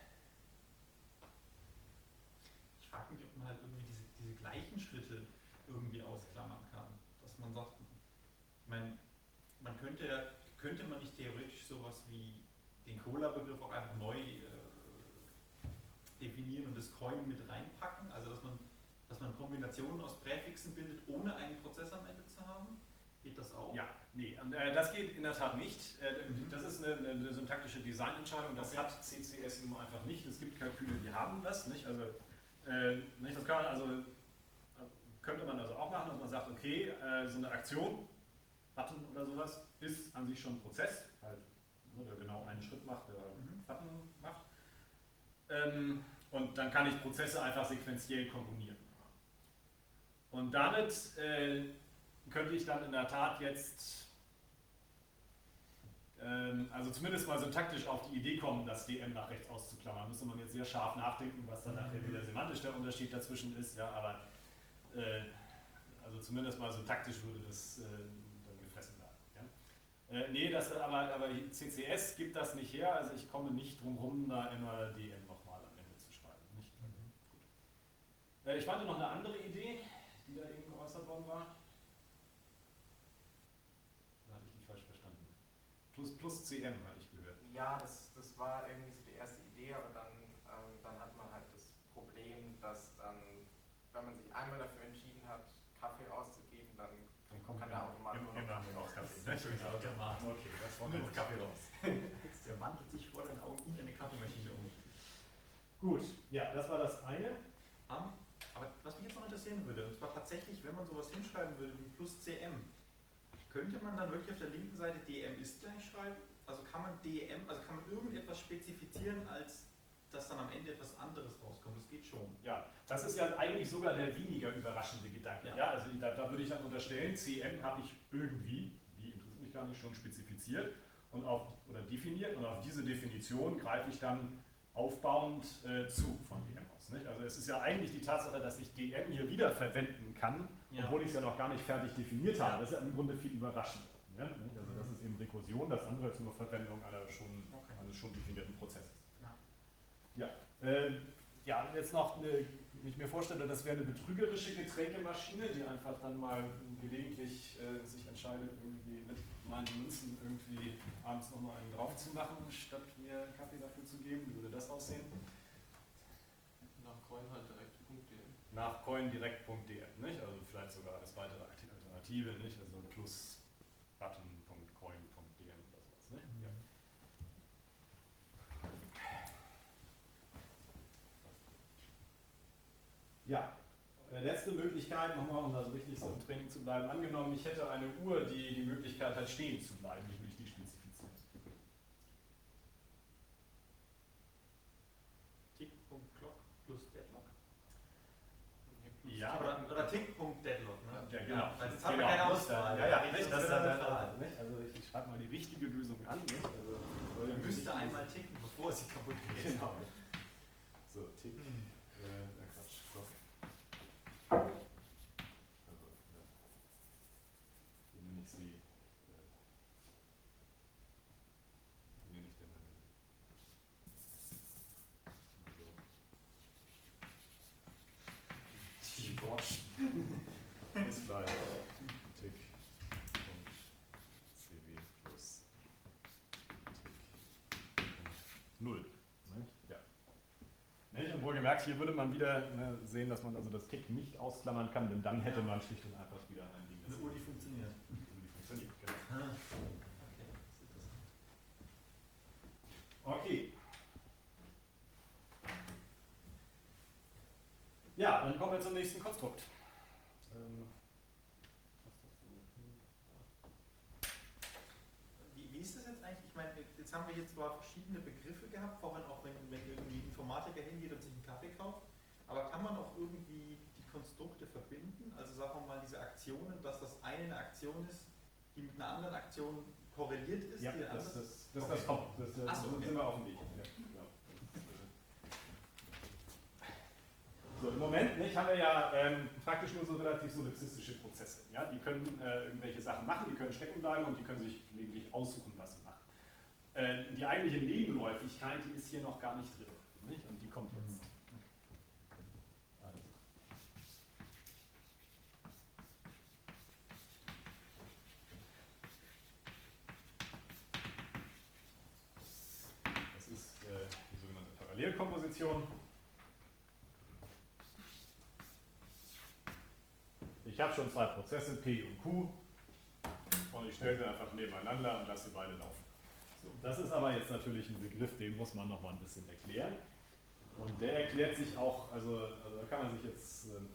Ich frage mich, ob man halt irgendwie diese, diese gleichen Schritte irgendwie ausklammern kann. Dass man sagt, ich meine, man könnte, ja- könnte man nicht theoretisch sowas wie den Cola-Begriff auch einfach neu äh, definieren und das Coin mit reinpacken? Also dass man, dass man Kombinationen aus Präfixen bildet, ohne einen Prozess am Ende zu haben? Geht das auch? Ja, nee, und, äh, das geht in der Tat nicht. Äh, das ist eine, eine, eine syntaktische Designentscheidung, das Okay. hat C C S nun einfach nicht. Es gibt Kalküle, die haben das. Nicht? Also, äh, nicht, das kann man also, könnte man also auch machen, dass man sagt, okay, äh, so eine Aktion, Button oder sowas, ist an sich schon ein Prozess, halt, ne, der genau einen Schritt macht, der Mhm. Button macht. Ähm, und dann kann ich Prozesse einfach sequenziell komponieren. Und damit äh, könnte ich dann in der Tat jetzt, ähm, also zumindest mal syntaktisch auf die Idee kommen, das D M nach rechts auszuklammern. Müsste man jetzt sehr scharf nachdenken, was dann nachher wieder semantisch der Unterschied dazwischen ist. Ja, aber äh, also zumindest mal syntaktisch würde das äh, dann gefressen werden. Ja? Äh, nee, das, aber, aber C C S gibt das nicht her, also ich komme nicht drum rum, da immer D M nochmal am Ende zu schreiben. Nicht? Gut. Äh, ich warte noch eine andere Idee, die da eben geäußert worden war. Da hatte ich nicht falsch verstanden. Plus, plus C M hatte ich gehört. Ja, das, das war irgendwie so die erste Idee, aber dann, ähm, dann hat man halt das Problem, dass dann, wenn man sich einmal dafür entschieden hat, Kaffee auszugeben, dann Dann kommt kann der Automat immer, nur noch immer raus Kaffee. Natürlich, Ja, Automat. Okay, das war Nur nur Kaffee raus. Der wandelt sich vor den Augen in eine Kaffeemaschine um. Gut, ja, das war das eine. Um, aber was mich jetzt noch interessieren würde, und zwar tatsächlich, wenn man sowas hinschreiben würde wie plus C M, könnte man dann wirklich auf der linken Seite D M ist gleich schreiben? Also kann man D M, also kann man irgendetwas spezifizieren, als dass dann am Ende etwas anderes rauskommt? Das geht schon. Ja, das ist ja eigentlich sogar der weniger überraschende Gedanke. Ja, Ja. also da, da würde ich dann unterstellen, C M habe ich irgendwie, die interessiert mich gar nicht, schon spezifiziert und auf, oder definiert und auf diese Definition greife ich dann aufbauend äh, zu von D M aus. Nicht? Also es ist ja eigentlich die Tatsache, dass ich D M hier wieder verwenden kann, Ja. obwohl ich es ja noch gar nicht fertig definiert habe. Das ist ja im Grunde viel überraschender. Ja? Nicht? Also das ist eben Rekursion, das andere ist nur Verwendung einer schon, Okay. eines schon definierten Prozesses. Ja. Ja, äh, ja, jetzt noch eine ich mir vorstelle, das wäre eine betrügerische Getränkemaschine, die einfach dann mal gelegentlich äh, sich entscheidet, irgendwie mit meinen Münzen irgendwie abends nochmal einen drauf zu machen, statt mir Kaffee dafür zu geben. Wie würde das aussehen? Nach coin halt direkt punkt de. Nach coindirekt punkt de, nicht? Also vielleicht sogar als weitere Alternative, nicht? Also plus button punkt coin punkt de oder sowas, nicht? Ja. Ja, letzte Möglichkeit, nochmal, um da so richtig so im Training zu bleiben. Angenommen, ich hätte eine Uhr, die die Möglichkeit hat, stehen zu bleiben, wie würde ich die spezifizieren? Tick.clock plus Deadlock. Ja, Oder, oder Tick.deadlock, ne? Ja, genau. Weil jetzt haben wir Genau. keine Auswahl. Ja, ja, Das nicht, ist das ist dann dann der Fall. nicht? Also ich, ich schreibe mal die richtige Lösung an. Nicht? Also, Man müsste einmal ticken, bevor sie kaputt geht. Genau. So, Tick. Äh, Quatsch. Clock. Also, ja. Wie nenne ich sie? Äh, wie nenne ich denn? Also, T-Watch. Ist gleich. Tick. Und cw plus Tick. null. Ja. Nicht? Und wohlgemerkt, hier würde man wieder ne, sehen, dass man also das Tick nicht ausklammern kann, denn dann hätte man schlicht und einfach wieder ein Ding. Eine Uhr, die funktioniert. Die funktioniert, genau. Ah, okay, das ist interessant. Okay. Ja, dann kommen wir zum nächsten Konstrukt. Ähm, Wie, wie ist das jetzt eigentlich? Ich meine, jetzt haben wir hier zwar verschiedene Begriffe gehabt, vorhin auch wenn, wenn irgendwie ein Informatiker hingeht und sich einen Kaffee kauft, aber kann man auch irgendwie die Konstrukte verbinden? Also sagen wir mal diese Aktionen, dass das eine eine Aktion ist, die mit einer anderen Aktion korreliert ist? ja, die das, andere- das, das, Okay. das kommt. Das, das, Ach so, okay. sind wir auf dem Weg. Ja, genau. So, im Moment nicht, haben wir ja ähm, praktisch nur so relativ solipsistische Prozesse. Ja? Die können äh, irgendwelche Sachen machen, die können stecken bleiben und die können sich gelegentlich aussuchen, was sie machen. Äh, die eigentliche Nebenläufigkeit, die ist hier noch gar nicht drin. Nicht? Und die kommt jetzt. Also. Das ist äh, die sogenannte Parallelkomposition. Ich habe schon zwei Prozesse, P und Q, und ich stelle sie einfach nebeneinander und lasse sie beide laufen. So, das ist aber jetzt natürlich ein Begriff, den muss man noch mal ein bisschen erklären. Und der erklärt sich auch, also, also da kann man sich jetzt äh,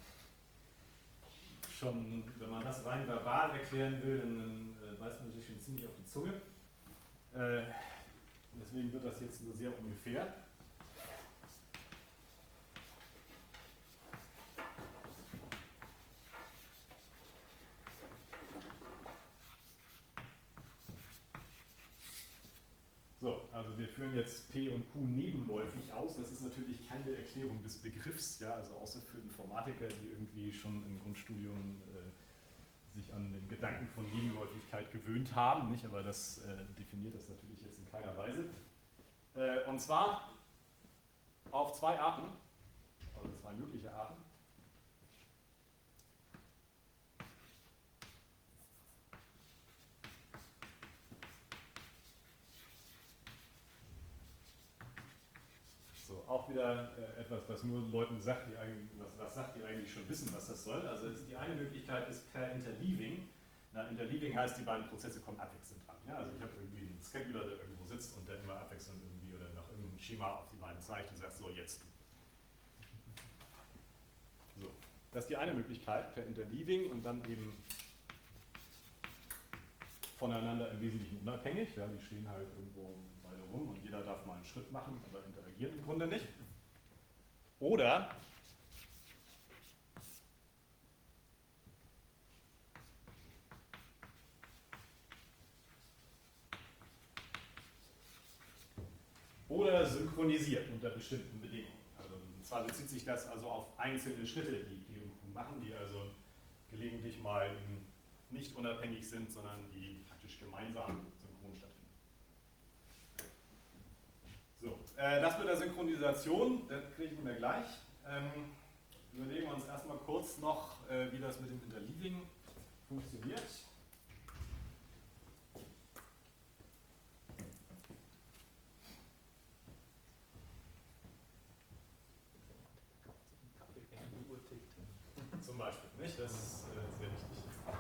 schon, wenn man das rein verbal erklären will, dann äh, beißt man sich schon ziemlich auf die Zunge. Äh, deswegen wird das jetzt nur sehr ungefähr. So, also wir führen jetzt P und Q nebenläufig aus. Das ist natürlich keine Erklärung des Begriffs, ja, also außer für Informatiker, die irgendwie schon im Grundstudium äh, sich an den Gedanken von Nebenläufigkeit gewöhnt haben, nicht? Aber das äh, definiert das natürlich jetzt in keiner Weise. Äh, und zwar auf zwei Arten, also zwei mögliche Arten. So, auch wieder äh, etwas, was nur Leuten sagt, die eigentlich, was, was sagt, die eigentlich schon wissen, was das soll. Also ist, die eine Möglichkeit ist per Interleaving. Na, Interleaving heißt, die beiden Prozesse kommen abwechselnd dran. Ja? Also ich habe irgendwie einen Scheduler, der irgendwo sitzt und der immer abwechselnd irgendwie oder nach irgendeinem Schema auf die beiden zeigt und sagt, so jetzt du. So, das ist die eine Möglichkeit per Interleaving und dann eben voneinander im Wesentlichen unabhängig. Ja? Die stehen halt irgendwo beide rum und jeder darf mal einen Schritt machen, aber interagiert im Grunde nicht. Oder oder synchronisiert unter bestimmten Bedingungen. Also, und zwar bezieht sich das also auf einzelne Schritte, die P und Q machen, die also gelegentlich mal nicht unabhängig sind, sondern die praktisch gemeinsam synchron stattfinden. So, äh, das mit der Synchronisation, das kriegen wir gleich. Ähm, überlegen wir uns erstmal kurz noch, äh, wie das mit dem Interleaving funktioniert. Zum Beispiel, nicht? Das ist äh, sehr wichtig.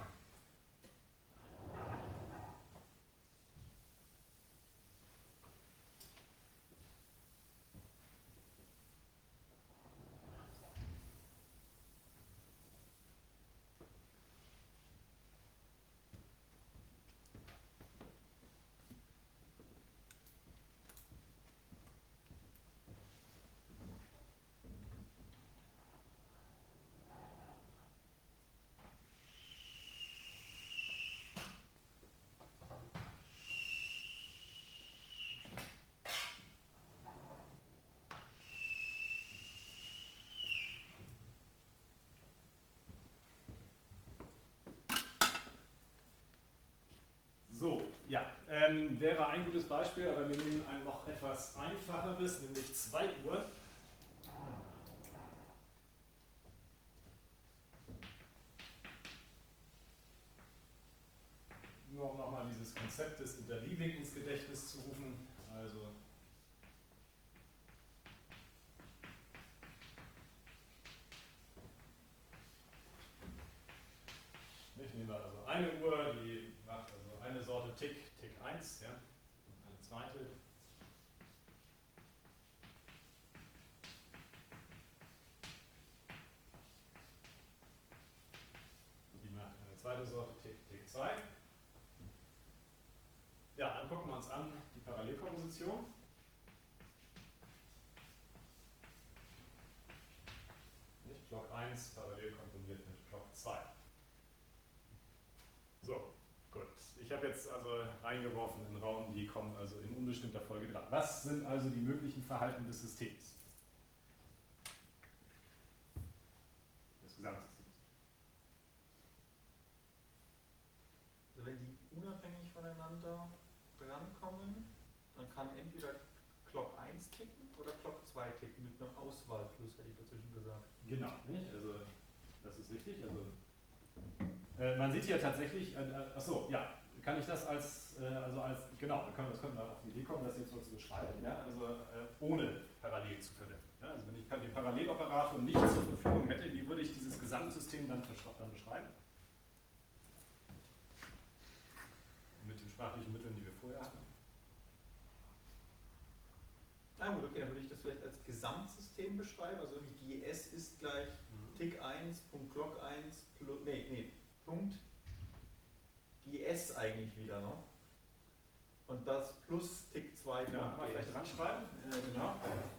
So, ja, ähm, wäre ein gutes Beispiel, aber wir nehmen ein noch etwas einfacheres, nämlich zwei Uhr. Nur um nochmal dieses Konzept des Interleaving ins Gedächtnis zu rufen. Also ich nehme also eine Uhr, die macht also eine Sorte Tick, Tick eins, ja, und eine zweite. Und die macht eine zweite Sorte Tick, Tick zwei. Ja, dann gucken wir uns an die Parallelkomposition. Nicht? Clock eins parallel komponiert mit Clock zwei. So, gut. Ich habe jetzt also reingeworfen in den Raum, die kommen also in unbestimmter Folge dran. Was sind also die möglichen Verhalten des Systems? Des Gesamtsystems. Also wenn die unabhängig voneinander drankommen, dann kann entweder Clock eins ticken oder Clock zwei ticken mit einem Auswahlfluss, hätte ich dazwischen gesagt. Genau, nicht? Also das ist richtig. Also äh, man sieht hier tatsächlich, äh, äh, achso, ja, kann ich das als, äh, also als, genau, wir können, das könnte man auf die Idee kommen, das jetzt so zu beschreiben, ja? Also äh, ohne parallel zu verwenden. Ja? Also wenn ich den Paralleloperator nicht zur Verfügung hätte, wie würde ich dieses Gesamtsystem dann, dann beschreiben? Mit den sprachlichen Mitteln, die wir vorher hatten. Na gut, okay, dann würde ich das vielleicht als Gesamtsystem beschreiben. Also G S ist gleich mhm. Tick eins, Punkt Clock eins, plus, nee, nee, Punkt G S eigentlich wieder noch. Und das plus Tick zwei. Ja, mal vielleicht dran schreiben. Ja, genau.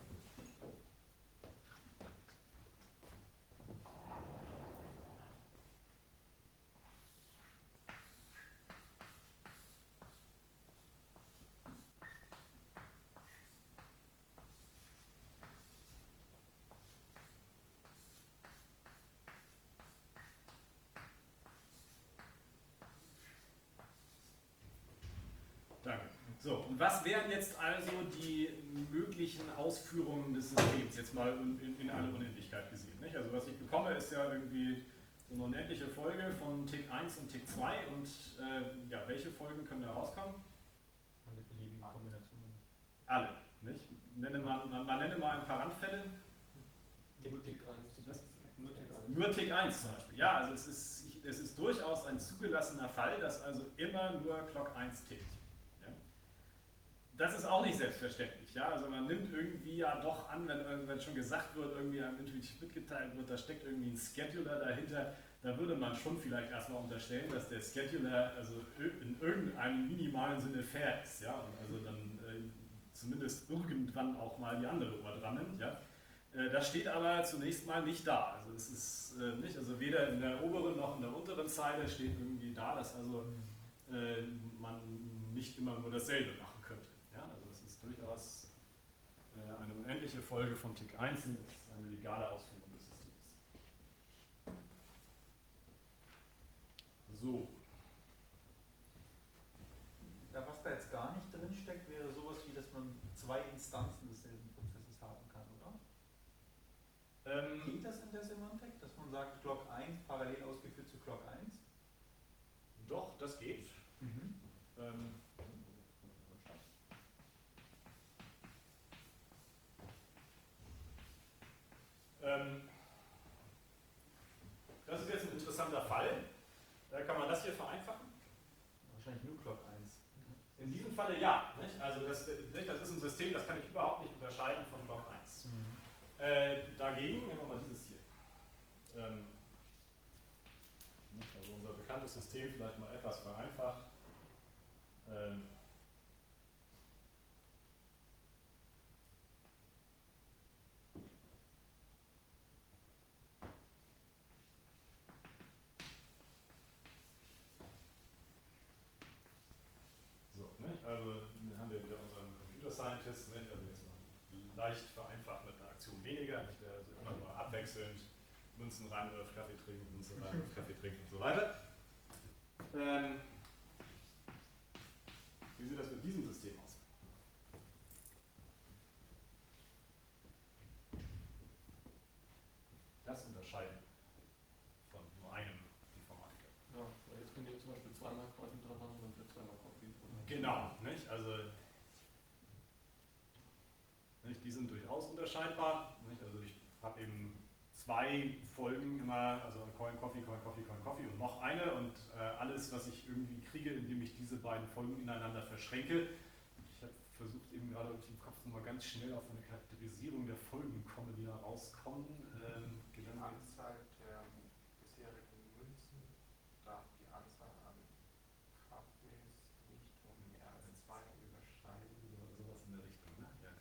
Danke. So, und was wären jetzt also die möglichen Ausführungen des Systems, jetzt mal in, in alle Unendlichkeit gesehen? Nicht? Also was ich bekomme, ist ja irgendwie so eine unendliche Folge von Tick eins und Tick zwei und äh, ja, welche Folgen können da rauskommen? Alle beliebigen Kombinationen. Alle, nicht? Nenne man, man, man nenne mal ein paar Randfälle. Nur Tick eins. Nur Tick eins. Nur Tick eins zum Beispiel. Ja, also es ist, es ist durchaus ein zugelassener Fall, dass also immer nur Clock eins tickt. Das ist auch nicht selbstverständlich. Ja? Also man nimmt irgendwie ja doch an, wenn, wenn schon gesagt wird, irgendwie einem intuitiv mitgeteilt wird, da steckt irgendwie ein Scheduler dahinter, da würde man schon vielleicht erstmal unterstellen, dass der Scheduler also in irgendeinem minimalen Sinne fair ist. Ja? Und also dann äh, zumindest irgendwann auch mal die andere Uhr dran nimmt. Ja? Äh, das steht aber zunächst mal nicht da. Also es ist äh, nicht, also weder in der oberen noch in der unteren Zeile steht irgendwie da, dass also äh, man nicht immer nur dasselbe macht. Durchaus äh, eine unendliche Folge von Tick eins, das ist eine legale Ausführung des Systems. So. Ja, was da jetzt gar nicht drin steckt, wäre sowas wie, dass man zwei Instanzen desselben Prozesses haben kann, oder? Ähm, Geht das in der Semantik? man sagt, Clock eins parallel ausgeführt zu Clock eins? Doch, das geht. Mhm. Ähm, ähm, das ist jetzt ein interessanter Fall. Da kann man das hier vereinfachen. Wahrscheinlich nur Clock eins. In diesem Falle ja. Nicht? Also das, das ist ein System, das kann ich überhaupt nicht unterscheiden von Block eins. Mhm. Äh, dagegen nehmen wir mal dieses hier. Ähm, also unser bekanntes System vielleicht mal etwas vereinfacht. Ähm, so, ne? Also dann haben wir wieder unseren Computer Scientist, ne? Also jetzt mal leicht vereinfacht mit einer Aktion weniger, nicht? Der also immer nur abwechselnd Münzen reinwirft, Kaffee trinkt, Münzen reinwirft, Kaffee trinkt und so weiter. Ähm, wie sieht das mit diesem System aus? Das unterscheiden von nur einem Informatiker. Ja, weil jetzt könnt ihr zum Beispiel zweimal Coffee dran haben und dann für zweimal Coffee. Genau, nicht? Also nicht? Die sind durchaus unterscheidbar. Nicht? Also ich habe eben zwei Folgen immer, also Coin, Coffee, Coin, Coffee, Coin, Coffee und noch eine und äh, alles, was ich irgendwie kriege, indem ich diese beiden Folgen ineinander verschränke. Ich habe versucht eben gerade im Kopf nochmal ganz schnell auf eine Charakterisierung der Folgen komme, die da rauskommen. Ähm, Die Anzahl der bisherigen Münzen darf die Anzahl an Kaffees nicht um mehr als zwei überschreiten. So- Sowas in der Richtung, ne? Ja.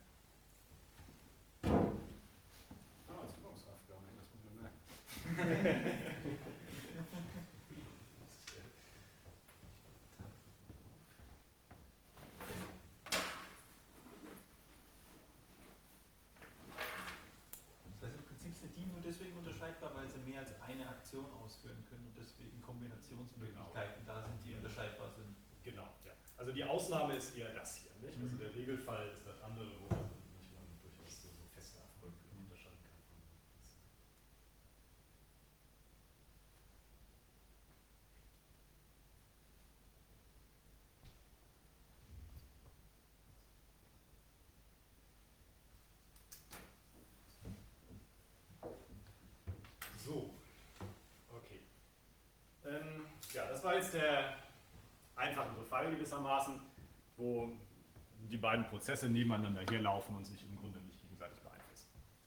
Ah, als Übungsaufgabe, das muss man merken. Das heißt, im Prinzip sind die nur deswegen unterscheidbar, weil sie mehr als eine Aktion ausführen können und deswegen Kombinationsmöglichkeiten da sind, die unterscheidbar sind. Genau, ja. Also die Ausnahme ist eher das hier, nicht? Also Mhm. der Regelfall ist das andere, wo man nicht man durchaus so, so feste Erfolge unterscheiden kann. So, okay. Ähm, ja, das war jetzt der einfachere Fall gewissermaßen, wo die beiden Prozesse nebeneinander herlaufen und sich im Grunde nicht gegenseitig beeinflussen.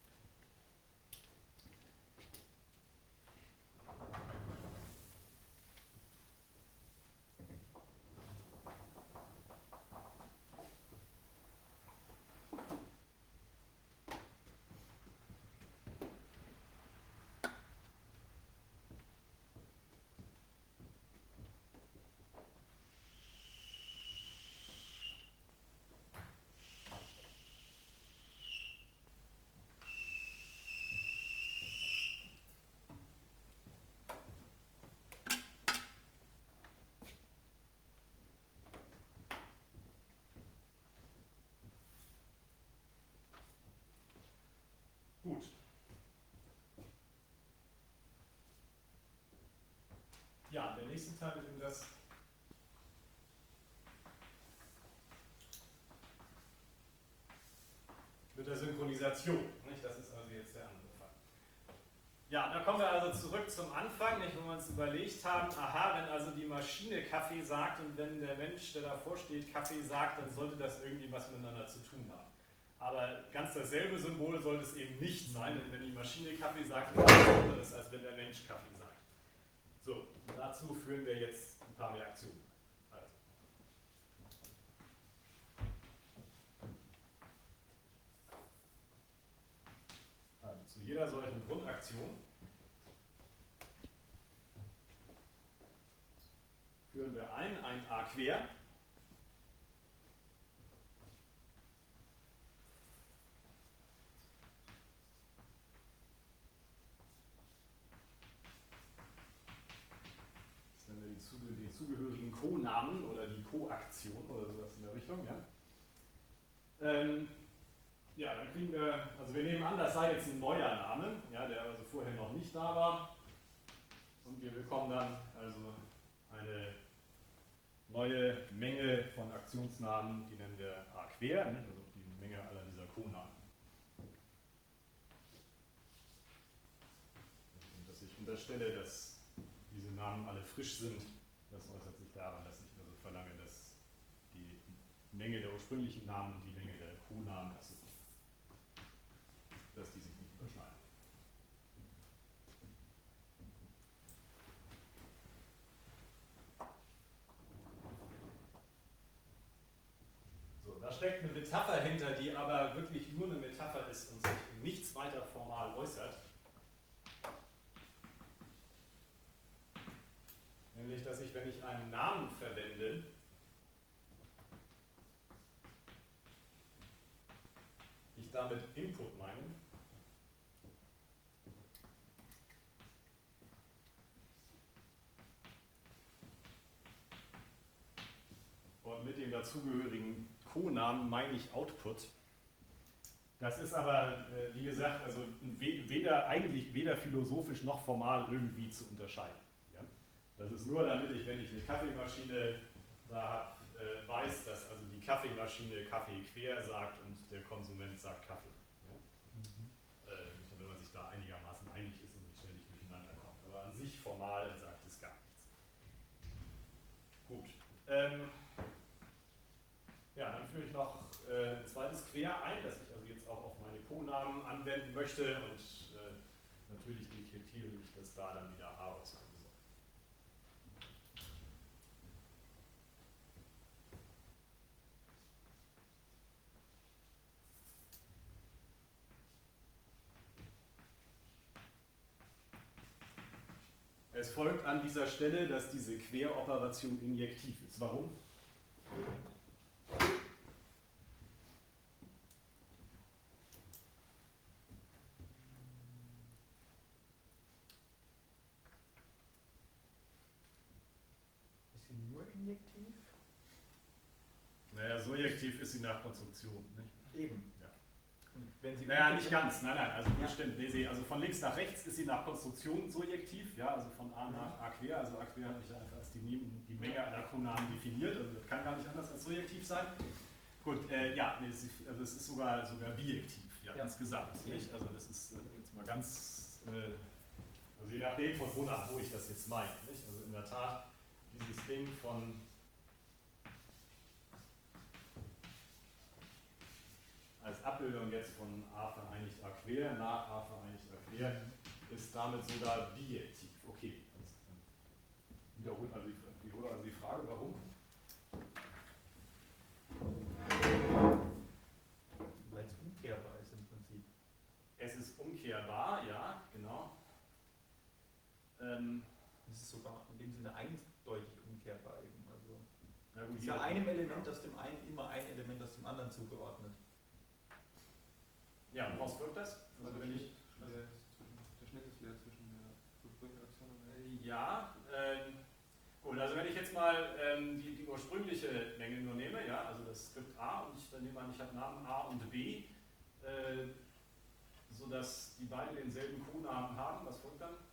Gut. Ja, der nächste Teil ist eben das mit der Synchronisation. Nicht? Das ist also jetzt der andere Fall. Ja, da kommen wir also zurück zum Anfang, nicht, wo wir uns überlegt haben, aha, wenn also die Maschine Kaffee sagt und wenn der Mensch, der davor steht, Kaffee sagt, dann sollte das irgendwie was miteinander zu tun haben. Aber ganz dasselbe Symbol sollte es eben nicht sein, denn wenn die Maschine Kaffee sagt, dann ist es anderes, als wenn der Mensch Kaffee sagt. So, dazu führen wir jetzt ein paar Reaktionen. Also. Also zu jeder solchen Grundaktion führen wir ein, ein A quer. Das nennen wir die, zuge die zugehörigen Co-Namen oder die Co-Aktion oder sowas in der Richtung. Ja? Ähm, Ja, dann kriegen wir, also wir nehmen an, das sei jetzt ein neuer Name, ja, der also vorher noch nicht da war. Und wir bekommen dann also eine neue Menge von Aktionsnamen, die nennen wir A quer, ne? Also die Menge aller dieser Konamen. Und dass ich unterstelle, dass diese Namen alle frisch sind, das äußert sich daran, dass ich also verlange, dass die Menge der ursprünglichen Namen und die Menge der Konamen, also dass die sich nicht überschneiden. So, da steckt eine Metapher hinter, die aber wirklich nur eine Metapher ist und sich nichts weiter formal äußert. Nämlich, dass ich, wenn ich einen Namen verwende, ich damit Input meine. Und mit dem dazugehörigen Konamen meine ich Output. Das ist aber, äh, wie gesagt, also weder, eigentlich weder philosophisch noch formal irgendwie zu unterscheiden. Ja? Das ist nur, damit ich, wenn ich eine Kaffeemaschine da habe, äh, weiß, dass also die Kaffeemaschine Kaffee quer sagt und der Konsument sagt Kaffee. Ja? Mhm. Äh, wenn man sich da einigermaßen einig ist und nicht ständig durcheinander kommt. Aber an sich formal sagt es gar nichts. Gut. Ähm, Ja, dann führe ich noch äh, ein zweites Quer ein, das ich also jetzt auch auf meine Konamen anwenden möchte und äh, natürlich dekretiere ich, dass da dann wieder A rauskommen soll. Es folgt an dieser Stelle, dass diese Queroperation injektiv ist. Warum? Ist sie nur injektiv? Naja, surjektiv ist sie nach Konstruktion. Nicht? Eben. Ja. Und wenn sie Naja, nicht ganz. Nein, nein, also Ja. stimmt. Nee, sie- also von links nach rechts ist sie nach Konstruktion surjektiv, ja, also von A nach A quer. Also A quer habe ich ja einfach als die, die Menge aller Konamen definiert, also das kann gar nicht anders als surjektiv sein. Gut, äh, ja, nee, es ist, also es ist sogar, sogar bijektiv, ja, Ja. insgesamt. Nicht? Also das ist äh, jetzt mal ganz, äh, also je nachdem von wo nach wo ich das jetzt meine. Nicht? Also in der Tat, dieses Ding von als Abbildung jetzt von A vereinigt A quer nach A vereinigt A quer ist damit sogar bijektiv. Okay, das wiederholt also die, wiederholt also die Frage, warum? Weil es umkehrbar ist im Prinzip. Es ist umkehrbar, ja, genau. Ähm, Es ist sogar in dem Sinne eindeutig umkehrbar eben. Also na gut, es ist ja hier- einem Element aus dem einen immer ein Element aus dem anderen zugeordnet. Ja, woraus wirkt das? Also wenn ich, Der, der Schnitt ist wieder zwischen der ursprünglichen Aktion und der ja, ähm, gut, also wenn ich jetzt mal ähm, die, die ursprüngliche Menge nur nehme, ja, also das Skript A und ich dann nehme an, ich habe Namen A und B, äh, sodass die beiden denselben Konamen haben, was folgt dann?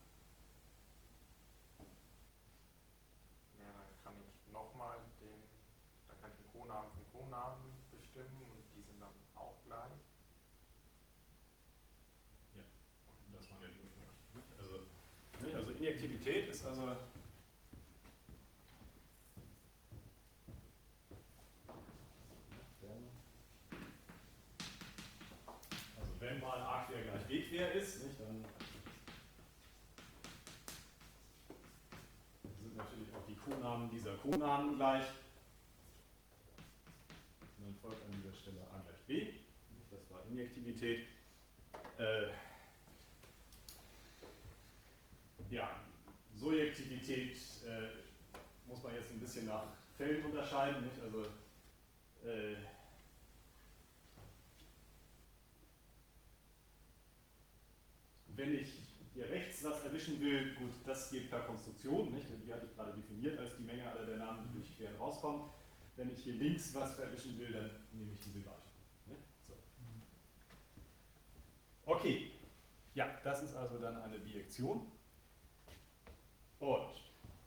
Ja, dann kann ich nochmal den, dann kann ich den Konamen vom Konamen bestimmen und die sind dann auch gleich. Das waren ja die ursprünglichen. Also, ne, also Injektivität ist also also wenn mal A quer gleich B quer ist, nicht, dann sind natürlich auch die Konamen dieser Konamen gleich. Und dann folgt an dieser Stelle A gleich B. Das war Injektivität. Äh, ja, Surjektivität äh, muss man jetzt ein bisschen nach Fällen unterscheiden. Nicht? Also, äh, wenn ich hier rechts was erwischen will, gut, das geht per Konstruktion, nicht? Die hatte ich gerade definiert als die Menge aller der Namen, die durch Queren rauskommen. Wenn ich hier links was erwischen will, dann nehme ich diese Gleichung. Ne? So. Okay, ja, das ist also dann eine Bijektion. Und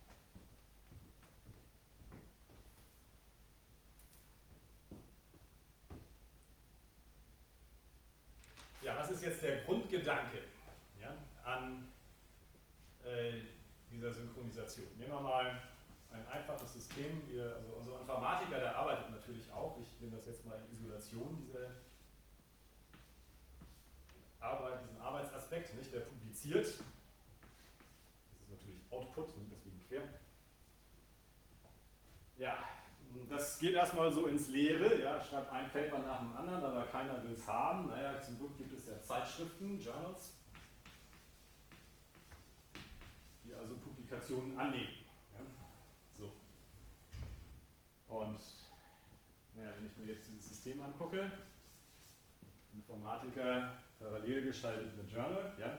ja, was ist jetzt der Grundgedanke, ja, an äh, dieser Synchronisation? Nehmen wir mal ein einfaches System. Wir, also unser Informatiker, der arbeitet natürlich auch. Ich nehme das jetzt mal in Isolation, diese Arbeit, diesen Arbeitsaspekt, nicht? Der publiziert. Das ist natürlich Output, deswegen quer. Ja, das geht erstmal so ins Leere. Ja, schreibt ein Paper nach dem anderen, aber keiner will es haben. Naja, zum Glück gibt es ja Zeitschriften, Journals, die also Publikationen annehmen. Ja, so. Und naja, wenn ich mir jetzt dieses System angucke, Informatiker, parallel geschaltet mit Journal, ja.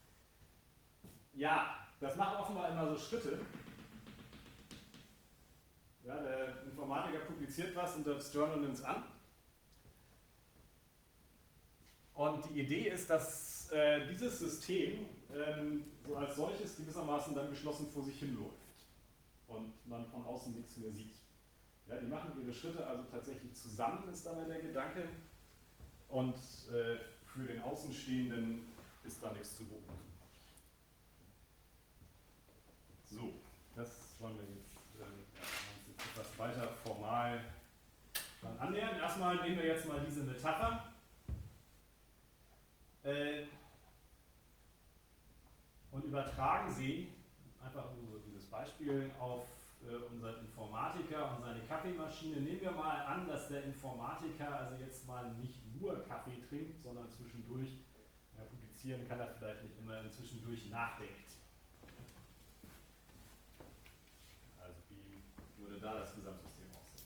Ja, das macht offenbar immer so Schritte. Ja, der Informatiker publiziert was und das Journal nimmt es an. Und die Idee ist, dass äh, dieses System ähm, so als solches gewissermaßen dann geschlossen vor sich hinläuft und man von außen nichts mehr sieht. Ja, die machen ihre Schritte also tatsächlich zusammen, ist dabei der Gedanke. Und äh, für den Außenstehenden ist da nichts zu beobachten. So, das wollen wir jetzt, äh, ja, uns jetzt etwas weiter formal dann annähern. Erstmal nehmen wir jetzt mal diese Metapher. Äh, und übertragen sie, einfach nur so dieses Beispiel, auf äh, unseren Informatiker und seine Kaffeemaschine. Nehmen wir mal an, dass der Informatiker also jetzt mal nicht nur Kaffee trinkt, sondern zwischendurch, ja, publizieren kann er vielleicht nicht immer, zwischendurch nachdenkt. Also wie würde da das Gesamtsystem aussehen?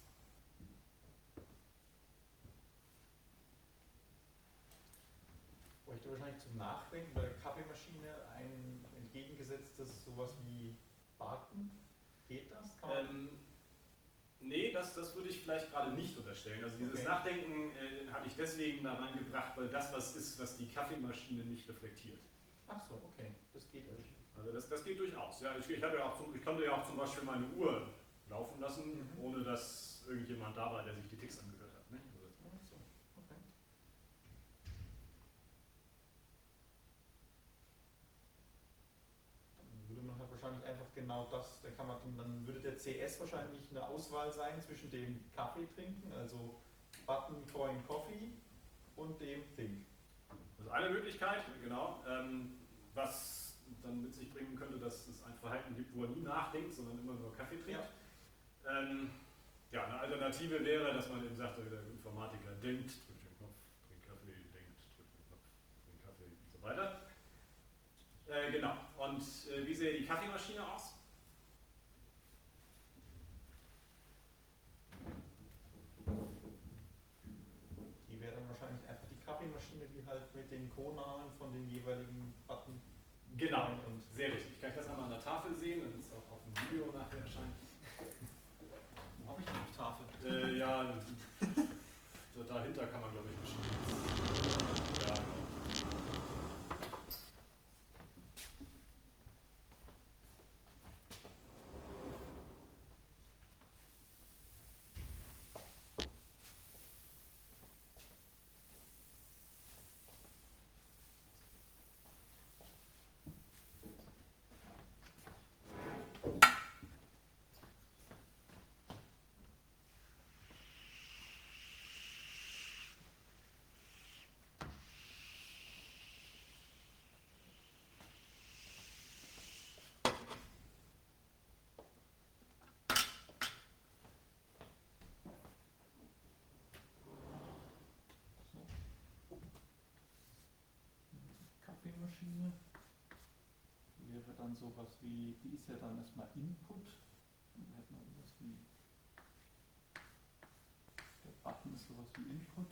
Bräuchte wahrscheinlich zum Nachdenken bei der Kaffeemaschine ein entgegengesetztes sowas wie Warten. Geht das? Kann man Ähm, nee, das, das würde ich vielleicht gerade nicht unterstellen. Also dieses Okay. Nachdenken äh, habe ich deswegen da reingebracht, weil das was ist, was die Kaffeemaschine nicht reflektiert. Ach so, okay, das geht nicht. Also das, das geht durchaus. Ja, ich, ich, habe ja auch zum, ich konnte ja auch zum Beispiel meine Uhr laufen lassen, Mhm. ohne dass irgendjemand da war, der sich die Ticks angehört hat. Ne? Also, Ach so, okay. Dann würde man halt wahrscheinlich einfach genau das, da kann man, dann würde der C S wahrscheinlich eine Auswahl sein zwischen dem Kaffee trinken, also Button, Coin, Coffee und dem Think. das ist eine Möglichkeit, genau. Ähm, was dann mit sich bringen könnte, dass es ein Verhalten gibt, wo er nie nachdenkt, sondern immer nur Kaffee trinkt. Ja, ähm, ja eine Alternative wäre, dass man eben sagt, der Informatiker denkt, drückt den Knopf, trinkt Kaffee, denkt, drückt den Knopf, trinkt Kaffee und so weiter. Äh, genau. Und äh, wie sähe die Kaffeemaschine aus? Die wäre dann wahrscheinlich einfach die Kaffeemaschine, die halt mit den Codenamen von den jeweiligen Button. Genau, Und sehr richtig. Kann ich das einmal an der Tafel sehen, damit es auch auf dem Video nachher erscheint? habe ich noch Tafel. Äh, ja, da- dahinter kann man, glaube ich, bestimmt. Ja, genau. Kaffeemaschine wäre dann sowas wie, die ist ja dann erstmal Input. Dann hätten wir sowas wie, der Button ist sowas wie Input.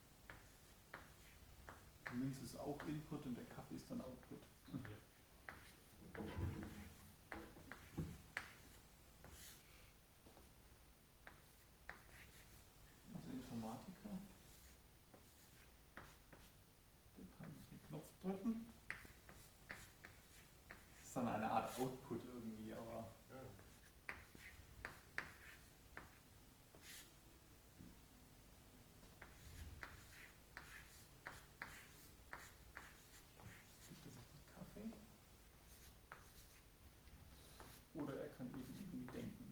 Links ist auch Input und der Kaffee ist dann Output. Also Informatiker. Der kann den Knopf Output irgendwie, aber. Ja. Gibt es nicht Kaffee? Oder er kann eben irgendwie denken.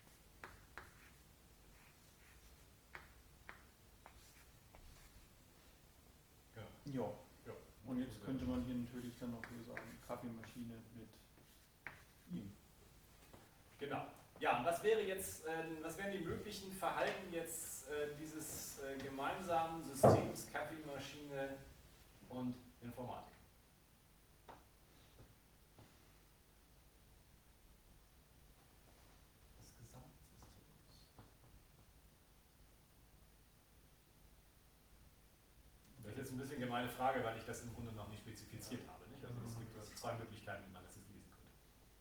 Genau. Ja. Ja. Und jetzt könnte man hier natürlich dann noch so sagen, Kaffeemaschine mit ihm. Genau. Ja, und was wäre jetzt, äh, was wären die möglichen Verhalten jetzt äh, dieses äh, gemeinsamen Systems Kaffeemaschine und Informatik? Das Gesamtsystems. Das ist jetzt ein bisschen gemeine Frage, weil ich das im Grunde noch nicht spezifiziert habe. Nicht? Also es gibt jetzt zwei Möglichkeiten, wie man das jetzt lesen könnte.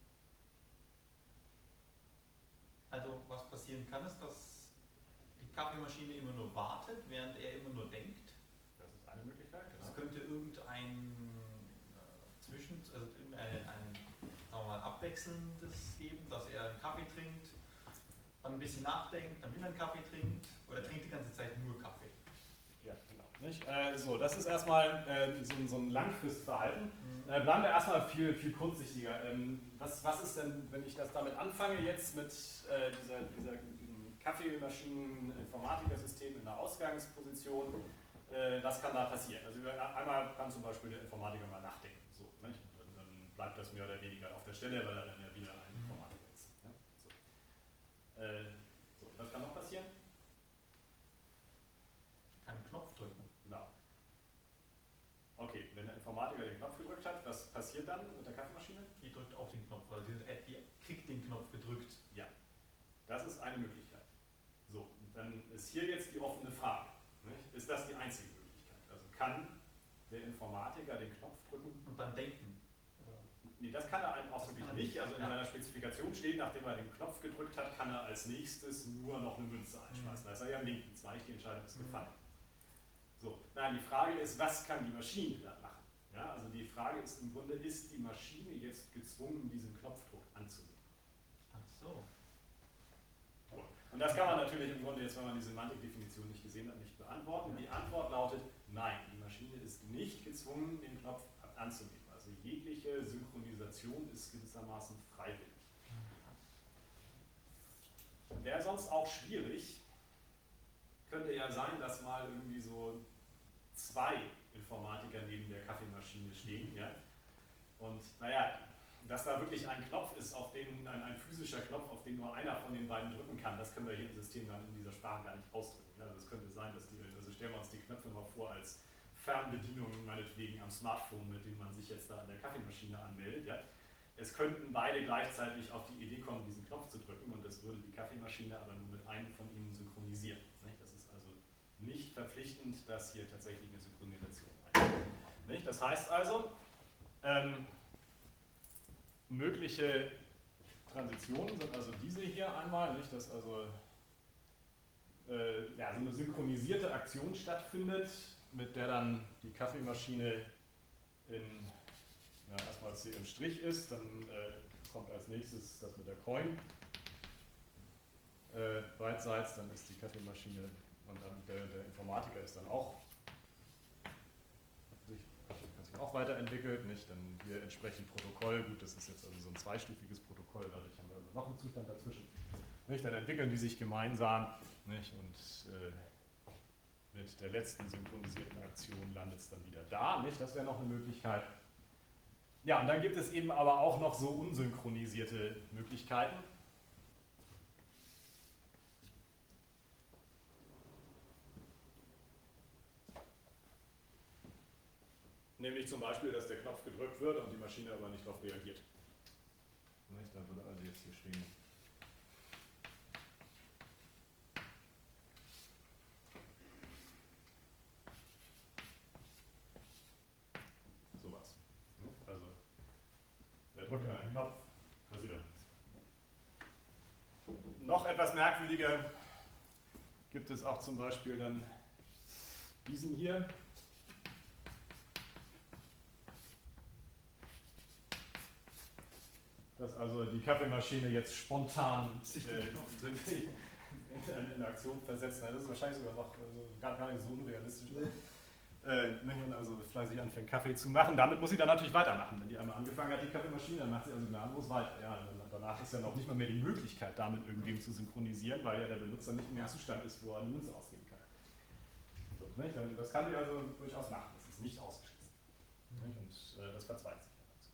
Also was passieren kann, ist, dass die Kaffeemaschine immer nur wartet, während er immer nur denkt. Das ist eine Möglichkeit. Es Genau. könnte irgendein äh, Zwischen, also irgendein ein, sagen wir mal, abwechselndes geben, dass er einen Kaffee trinkt, dann ein bisschen nachdenkt, dann wieder einen Kaffee trinkt oder trinkt die ganze Zeit nur Kaffee. Ja, genau. Nicht? Äh, so, das ist erstmal äh, so, so ein Langfristverhalten. Mhm. Äh, bleiben wir erstmal viel, viel kurzsichtiger. Ähm, was, was ist denn, wenn ich das damit anfange, jetzt mit äh, dieser, dieser Kaffeemaschinen-Informatikersystem in der Ausgangsposition? Äh, was kann da passieren? Also einmal kann zum Beispiel der Informatiker mal nachdenken. So, nicht? Dann, dann bleibt das mehr oder weniger auf der Stelle, weil er dann ja wieder ein Informatiker ist. Ja? So. Äh, so, was kann noch passieren? Einen Knopf drücken. Genau. Okay, wenn der Informatiker den Knopf gedrückt hat, was passiert dann mit der Kaffeemaschine? Die drückt auch den Knopf, also die, die kriegt den Knopf gedrückt. Ja, das ist eine Möglichkeit. So, dann ist hier jetzt die offene Frage. Nicht? Ist das die einzige Möglichkeit? Also kann der Informatiker den Knopf drücken? Und dann denken. Nee, das kann er einem ausdrücklich kann er nicht. nicht. Also in Ja. seiner Spezifikation steht, nachdem er den Knopf gedrückt hat, kann er als nächstes nur noch eine Münze einschmeißen. Da ist er ja am linken Zweig, die Entscheidung ist Mhm. gefallen. So, nein, die Frage ist, was kann die Maschine dann machen? Ja, also die Frage ist im Grunde, ist die Maschine jetzt gezwungen, diesen Knopfdruck anzunehmen? Ach so. Gut. Und das kann man natürlich im Grunde jetzt, wenn man die Semantikdefinition nicht gesehen hat, nicht beantworten. Die Antwort lautet, nein, die Maschine ist nicht gezwungen, den Knopf anzunehmen. Also jegliche Synchronisation ist gewissermaßen freiwillig. Wäre sonst auch schwierig, könnte ja sein, dass mal irgendwie so zwei Informatiker neben der Kaffeemaschine stehen. Ja? Und naja, dass da wirklich ein Knopf ist, auf den, ein, ein physischer Knopf, auf den nur einer von den beiden drücken kann, das können wir hier im System dann in dieser Sprache gar nicht ausdrücken. Ja? Also es könnte sein, dass die, also stellen wir uns die Knöpfe mal vor als Fernbedienungen meinetwegen am Smartphone, mit dem man sich jetzt da an der Kaffeemaschine anmeldet. Ja? Es könnten beide gleichzeitig auf die Idee kommen, diesen Knopf zu drücken und das würde die Kaffeemaschine aber nur mit einem von ihnen synchronisieren. Nicht? Das ist also nicht verpflichtend, dass hier tatsächlich eine Synchronisation eintritt. Das heißt also, ähm, mögliche Transitionen sind also diese hier einmal, nicht? Dass also äh, ja, so eine synchronisierte Aktion stattfindet, mit der dann die Kaffeemaschine in, ja, erstmal C im Strich ist, dann äh, kommt als nächstes das mit der Coin äh, beidseits, dann ist die Kaffeemaschine und dann der, der Informatiker ist dann auch sich, hat sich auch weiterentwickelt, nicht? Dann hier entsprechend Protokoll, gut, das ist jetzt also so ein zweistufiges Protokoll, dadurch haben wir also noch einen Zustand dazwischen. Nicht? Dann entwickeln die sich gemeinsam, nicht? Und äh, mit der letzten synchronisierten Aktion landet es dann wieder da, nicht? Das wäre noch eine Möglichkeit. Ja, und dann gibt es eben aber auch noch so unsynchronisierte Möglichkeiten. Nämlich zum Beispiel, dass der Knopf gedrückt wird und die Maschine aber nicht darauf reagiert. Nicht? Da würde also jetzt hier stehen. Sowas. Also, der drückt einen Knopf, passiert nichts. Noch etwas merkwürdiger gibt es auch zum Beispiel dann diesen hier. dass also die Kaffeemaschine jetzt spontan äh, in, in Aktion versetzt. Das ist wahrscheinlich sogar noch also gar, gar nicht so unrealistisch. Äh, wenn man also fleißig anfängt, Kaffee zu machen, damit muss sie dann natürlich weitermachen. Wenn die einmal angefangen hat, die Kaffeemaschine, dann macht sie also gnadenlos weiter. Ja, danach ist dann auch nicht mal mehr die Möglichkeit, damit irgendwem zu synchronisieren, weil ja der Benutzer nicht mehr im Zustand ist, wo er eine Münze ausgeben kann. So, nicht? Das kann sie also durchaus machen, das ist nicht ausgeschlossen. Nicht? Und äh, das verzweigt sich.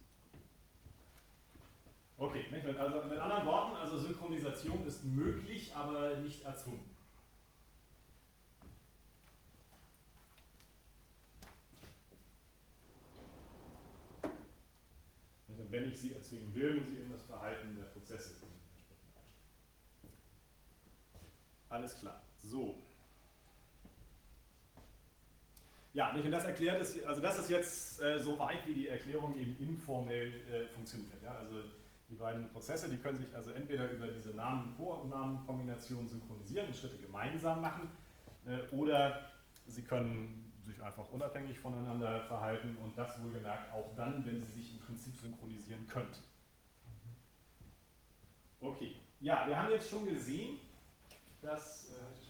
Okay, also mit anderen Worten, also Synchronisation ist möglich, aber nicht erzwungen. Und wenn ich sie erzwingen will, muss ich eben das Verhalten der Prozesse entsprechend einstellen. Alles klar. So. Ja, und das erklärt es, also das ist jetzt äh, so weit, wie die Erklärung eben informell äh, funktioniert. Ja? Also die beiden Prozesse, die können sich also entweder über diese Namen-Vornamen-Kombination synchronisieren und Schritte gemeinsam machen, äh, oder sie können sich einfach unabhängig voneinander verhalten und das wohlgemerkt auch dann, wenn sie sich im Prinzip synchronisieren könnten. Okay, ja, wir haben jetzt schon gesehen, dass. Äh,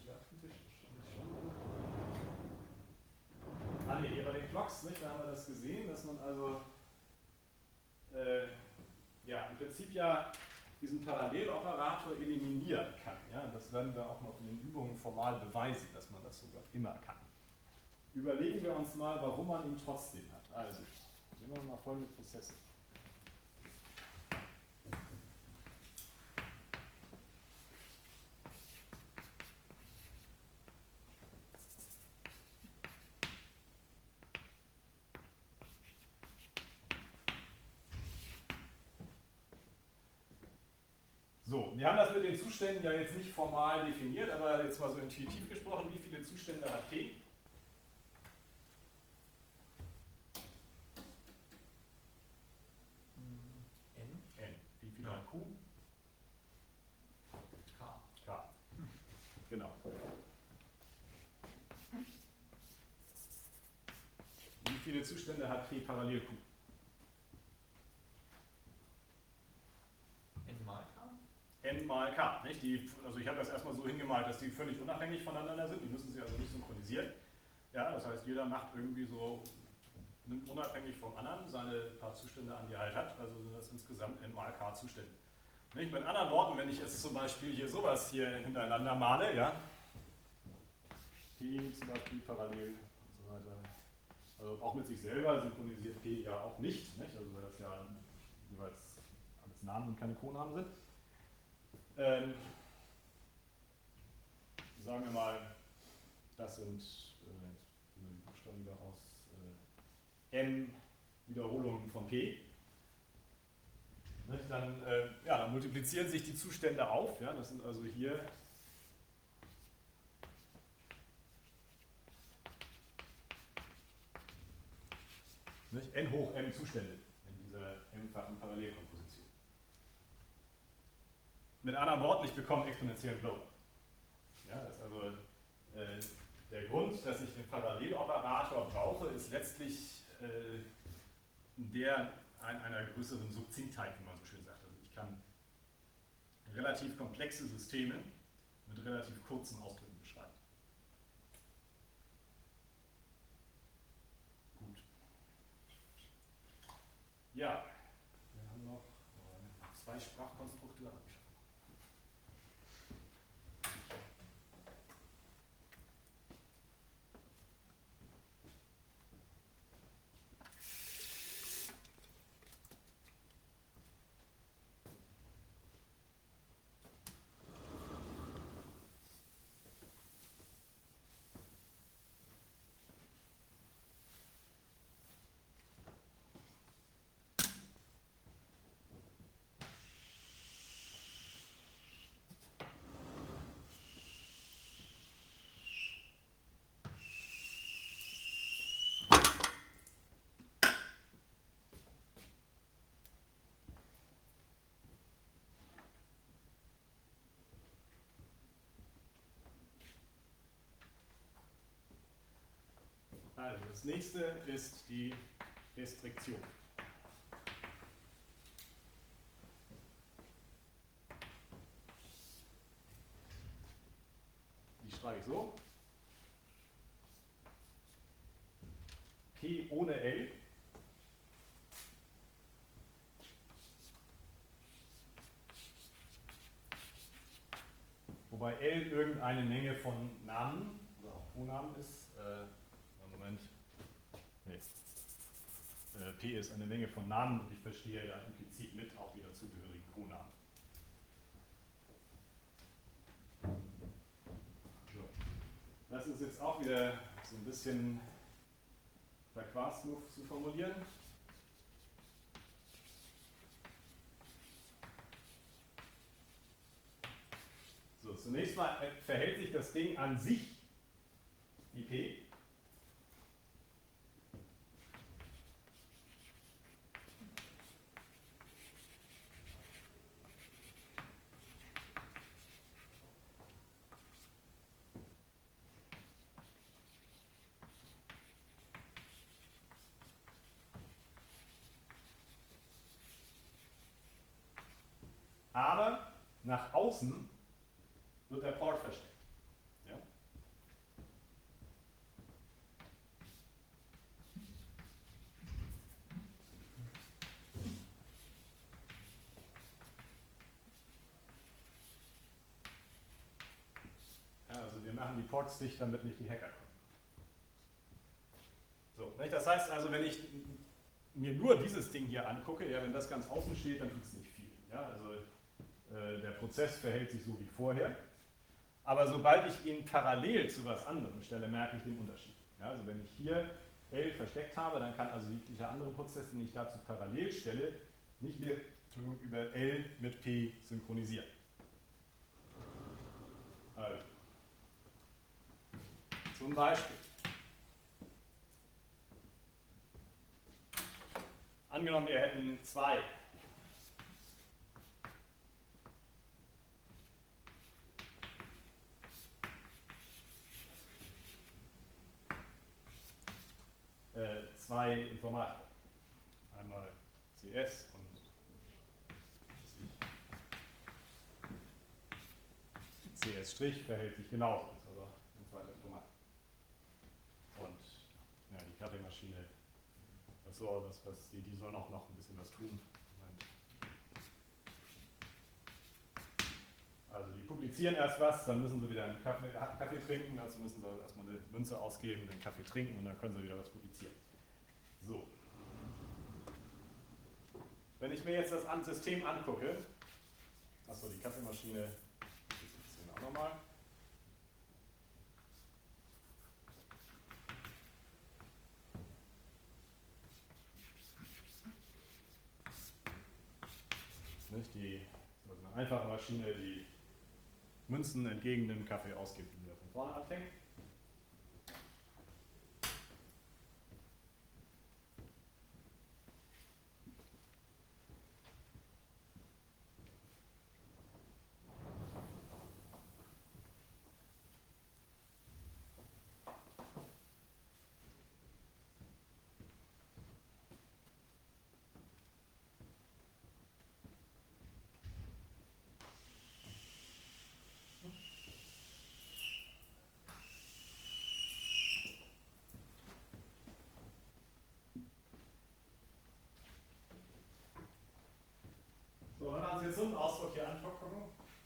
ah, nee, hier bei den Clocks, nicht, da haben wir das gesehen, dass man also. Äh, ja, im Prinzip ja diesen Paralleloperator eliminieren kann. Ja? Das werden wir auch noch in den Übungen formal beweisen, dass man das sogar immer kann. Überlegen wir uns mal, warum man ihn trotzdem hat. Also, nehmen wir mal folgende Prozesse. So, wir haben das mit den Zuständen ja jetzt nicht formal definiert, aber jetzt mal so intuitiv gesprochen, wie viele Zustände hat P? N. N. Wie viele hat Q? K. K. Genau. Wie viele Zustände hat P parallel Q? N mal K? N mal K. Nicht? Die, also ich habe das erstmal so hingemalt, dass die völlig unabhängig voneinander sind. Die müssen sie also nicht synchronisieren. Ja, das heißt, jeder macht irgendwie so, nimmt unabhängig vom anderen seine paar Zustände an, die er halt hat. Also sind das insgesamt N mal K Zustände. Nicht? Mit anderen Worten, wenn ich jetzt zum Beispiel hier sowas hier hintereinander male, ja, P zum Beispiel parallel und so weiter. Also auch mit sich selber synchronisiert P ja auch nicht, nicht? Also weil das ja jeweils alles Namen und keine Konamen sind. Ähm, sagen wir mal, das sind äh, Buchstaben aus äh, N Wiederholungen von P. Nicht? Dann, äh, ja, dann multiplizieren sich die Zustände auf. Ja? Das sind also hier nicht? N hoch M Zustände in dieser m-fachen Parallelkomposition. Mit anderen Worten, ich bekomme exponentiellen Flow. Ja, das ist also äh, der Grund, dass ich den Paralleloperator brauche, ist letztlich äh, der ein, einer größeren Subzinktheit, wie man so schön sagt. Also ich kann relativ komplexe Systeme mit relativ kurzen Ausdrücken beschreiben. Gut. Ja, wir haben noch zwei Sprachkonstrukte. Also das nächste ist die Restriktion. schreibe ich so. P ohne L. Wobei L irgendeine Menge von Namen oder auch Pronamen ist. Äh, Moment. Nee. Äh, P ist eine Menge von Namen und ich verstehe ja implizit mit auch wieder zugehörigen Pronamen. So. Das ist jetzt auch wieder so ein bisschen verquast nur zu formulieren. So, zunächst mal verhält sich das Ding an sich wie P. Aber nach außen wird der Port versteckt. Ja? Ja, also wir machen die Ports dicht, damit nicht die Hacker kommen. So, nicht? Das heißt also, wenn ich mir nur dieses Ding hier angucke, ja, wenn das ganz außen steht, dann tut es nicht viel. Ja? Also äh, der Prozess verhält sich so wie vorher. Aber sobald ich ihn parallel zu was anderem stelle, merke ich den Unterschied. Ja, also wenn ich hier L versteckt habe, dann kann also jeglicher andere Prozess, den ich dazu parallel stelle, nicht mehr über L mit P synchronisieren. Also, zum Beispiel. Angenommen, wir hätten zwei. Äh, zwei Informatiker. Einmal C S und C S' verhält sich genauso. Ist also ein zweiter Informatiker. Und ja, die Kaffeemaschine, das soll, was, was, die, die soll auch noch ein bisschen was tun. Also die publizieren erst was, dann müssen sie wieder einen Kaffee, Kaffee trinken, also müssen sie erstmal eine Münze ausgeben, den Kaffee trinken und dann können sie wieder was publizieren. So. Wenn ich mir jetzt das System angucke, achso, die Kaffeemaschine, das sehen wir auch nochmal. Nicht die, also eine einfache Maschine, die Münzen entgegennimmt, Kaffee ausgibt und wieder von vorne anfängt. So, wenn wir uns jetzt so einen Ausdruck hier angucken,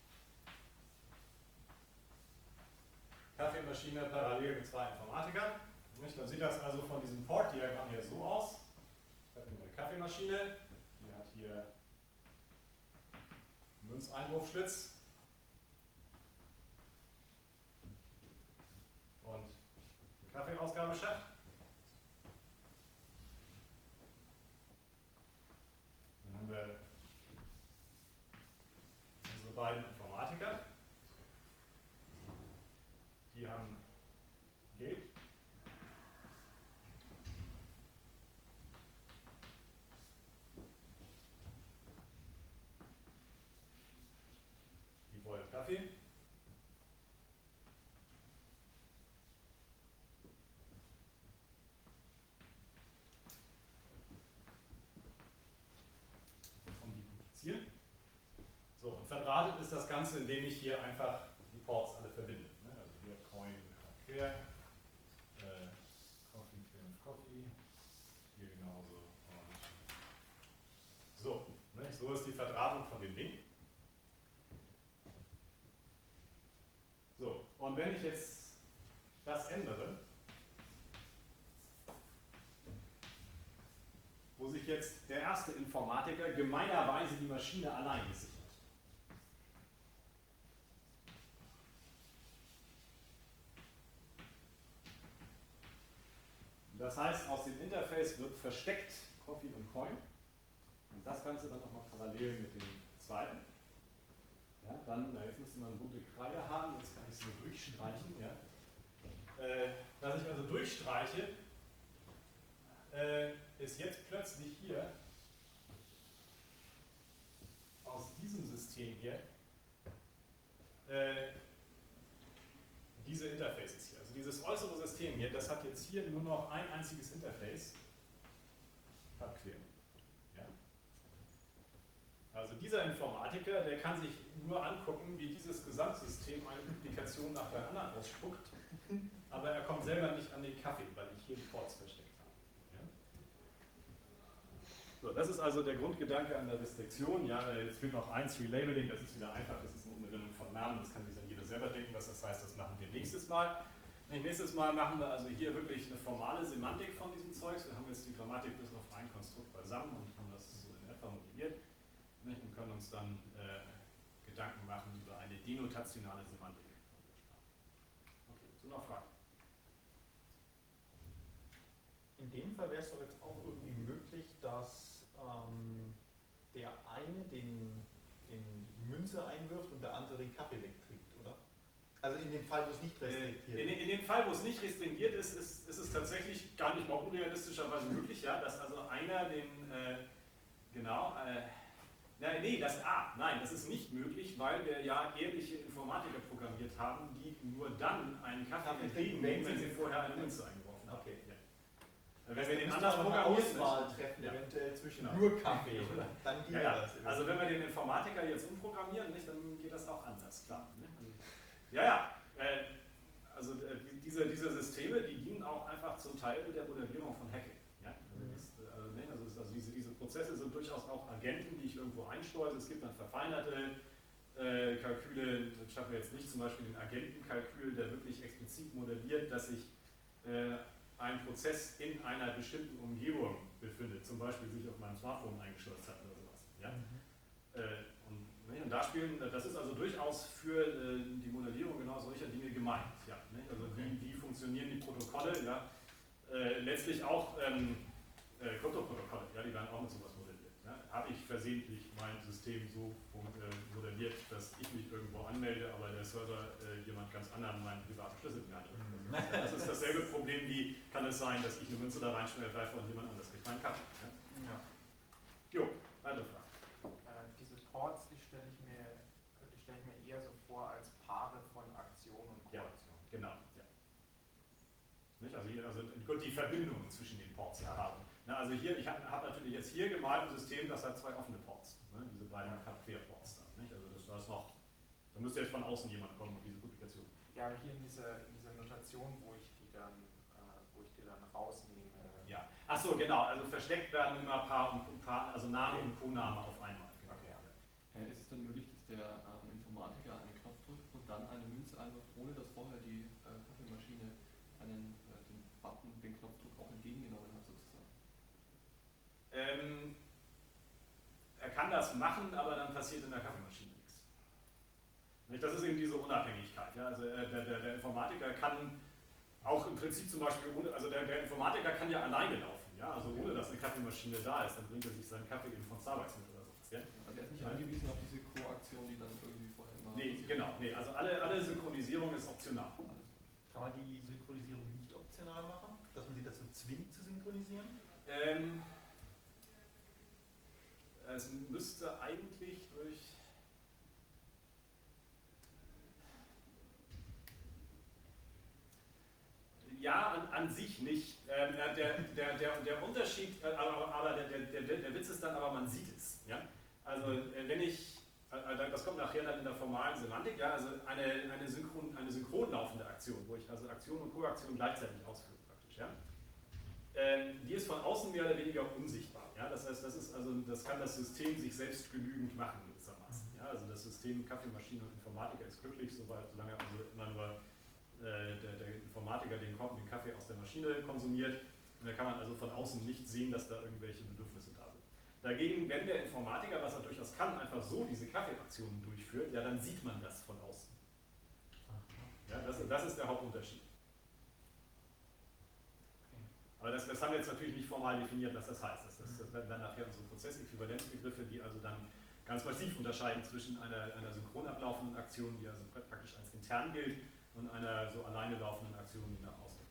Kaffeemaschine parallel mit zwei Informatikern, nicht? Dann sieht das also von diesem Port-Diagramm hier so aus. Ich habe hier eine Kaffeemaschine, die hat hier einen Münzeinwurfschlitz und einen Kaffeeausgabeschacht. Dann haben wir unsere beiden Informatiker. Die haben Geld. Die wollen Kaffee. Und die publizieren. So, und verdrahtet ist das Ganze, indem ich hier einfach die Ports alle verbinde. Also hier quer. Äh, Coffee, Triumph Coffee. Hier genauso. Und so, ne? So ist die Verdrahtung von dem Ding. So, und wenn ich jetzt das ändere, wo sich jetzt der erste Informatiker gemeinerweise die Maschine allein gesichert. Das heißt, aus dem Interface wird versteckt Coffee und Coin. Und das Ganze dann nochmal parallel mit dem zweiten. Ja, dann, na, jetzt müsste man eine gute Kreide haben, jetzt kann ich es nur durchstreichen. Ja. Äh, dass ich also durchstreiche, äh, ist jetzt plötzlich hier aus diesem System hier äh, diese Interfaces hier. Also dieses äußere System hier, das hat jetzt hier nur noch ein einziges Interface. Quer. Ja. Also dieser Informatiker, der kann sich nur angucken, wie dieses Gesamtsystem eine Publikation nach der anderen ausspuckt, aber er kommt selber nicht an den Kaffee, weil ich hier die Ports versteckt habe. Ja. So, das ist also der Grundgedanke an der Restriktion. Ja, jetzt fehlt noch eins, Relabeling, das ist wieder einfach, das ist eine Umbenennung von Namen, das kann sich dann jeder selber denken, was das heißt, das machen wir nächstes Mal. Nächstes Mal machen wir also hier wirklich eine formale Semantik von diesem Zeugs. Wir haben jetzt die Grammatik bis auf ein Konstrukt beisammen und haben das so in etwa modelliert und können uns dann äh, Gedanken machen über eine denotationale Semantik. Okay, so noch Fragen? In dem Fall wäre es doch jetzt auch irgendwie möglich, dass ähm, der eine den, den die Münze einwirft und der andere den Kaffee wegträgt, oder? Also in dem Fall, wo es nicht restriktiert ist. In, in dem Fall, wo es nicht restringiert ist, ist, ist es tatsächlich gar nicht mal unrealistischerweise möglich, ja, dass also einer den, äh, genau, äh, na, nee, das A, nein, das ist nicht möglich, weil wir ja ehrliche Informatiker programmiert haben, die nur dann einen Kaffee entgegennehmen, wenn sie vorher eine Münze eingeworfen haben. Okay. Ja. Wenn wir den anders programmieren, Auswahl treffen, ja. eventuell zwischen Genau. nur Kaffee, oder? Dann geht ja, ja. das. Also wenn wir den Informatiker jetzt umprogrammieren, nicht, dann geht das auch anders, klar. Ne? Ja, ja. Äh, also äh, diese, diese Systeme, die dienen auch einfach zum Teil der Modellierung von Hacking. Ja? Also, das, also, ne? also, also diese, diese Prozesse sind durchaus auch Agenten, die ich irgendwo einsteuere. Es gibt dann verfeinerte äh, Kalküle. Ich habe jetzt nicht zum Beispiel den Agentenkalkül, der wirklich explizit modelliert, dass sich äh, ein Prozess in einer bestimmten Umgebung befindet, zum Beispiel sich auf meinem Smartphone eingeschlossen hat oder sowas. Ja? Mhm. Äh, und, ne, und da spielen, das ist also durchaus für äh, die Modellierung genau solcher Dinge gemeint. Ja, ne? Also wie, wie funktionieren die Protokolle? Ja? Äh, letztlich auch ähm, äh, Kryptoprotokolle, ja, die werden auch mit sowas modelliert. Ja? Habe ich versehentlich mein System so äh, modelliert, dass ich mich irgendwo anmelde, aber der Server äh, jemand ganz anderen meinen privaten Schlüssel in die Hand drückt. Das ist dasselbe Problem wie, kann es sein, dass ich eine Münze da reinschmeiße und jemand anderes kriegt meinen Kaffee. Ja? Ja. Jo, weitere Frage. Äh, diese Ports, die stelle ich, mir, die stell ich mir eher so vor als Paare von Aktion und Koordination. Ja, genau. Ja. Nicht? Also, hier, also gut, die Verbindungen zwischen den Ports ja. haben. Na, also hier, ich habe hab natürlich jetzt hier gemalt ein System, das hat zwei offene Ports. Ne? Diese beiden Quer-Ports da. Nicht? Also das, das noch, da müsste jetzt von außen jemand kommen und diese Publikation. Ja, aber hier in dieser, in dieser Notation, wo ich die dann, äh, wo ich die dann rausnehme. Ja. Achso, genau. Also versteckt werden immer Paar und Paar, also Name und Koname auf einmal. Genau. Okay, ja. Äh, ist es dann möglich, dass der ähm, Informatiker einen Knopf drückt und dann eine Münze einwirft, ohne dass vorher die äh, Kaffeemaschine einen, äh, den Button, den Knopfdruck auch entgegengenommen hat sozusagen? Ähm, er kann das machen, aber dann passiert in der Kaffeemaschine nichts. Das ist eben diese Unabhängigkeit. Ja? Also der, der, der Informatiker kann auch im Prinzip zum Beispiel, ohne, also der, der Informatiker kann ja alleine laufen. Ja? Also ohne dass eine Kaffeemaschine da ist, dann bringt er sich seinen Kaffee eben von Starbucks mit oder sowas. Ja? Also er ist nicht angewiesen auf diese Koaktion, die dann irgendwie vorher immer... Nee, genau. Nee, also alle, alle Synchronisierung ist optional. Kann man die Synchronisierung nicht optional machen? Dass man sie dazu zwingt zu synchronisieren? Ähm, es müsste eigentlich durch... Ja, an, an sich nicht. Ähm, der, der, der, der Unterschied, äh, aber, aber der, der, der, der Witz ist dann aber, man sieht es. Ja? Also äh, wenn ich, äh, da das kommt nachher dann in der formalen Semantik, ja, also eine, eine, synchron, eine synchron laufende Aktion, wo ich also Aktion und Koaktion gleichzeitig ausführe praktisch. Ja. Ähm, die ist von außen mehr oder weniger unsichtbar. Ja. Das heißt, das, ist also, das kann das System sich selbst genügend machen gewissermaßen. Ja. Also das System Kaffeemaschine und Informatiker ist glücklich, soweit, solange also immer nur äh, der, der Informatiker den, den Kaffee aus der Maschine konsumiert. Und da kann man also von außen nicht sehen, dass da irgendwelche Bedürfnisse da sind. Dagegen, wenn der Informatiker, was er durchaus kann, einfach so diese Kaffeeaktionen durchführt, ja, dann sieht man das von außen. Ja, das, das ist der Hauptunterschied. Aber das, das haben wir jetzt natürlich nicht formal definiert, was das heißt. Das, das, das werden dann nachher unsere Prozessäquivalenzbegriffe, die also dann ganz massiv unterscheiden zwischen einer, einer synchron ablaufenden Aktion, die also praktisch als intern gilt, und einer so alleine laufenden Aktion, die nach außen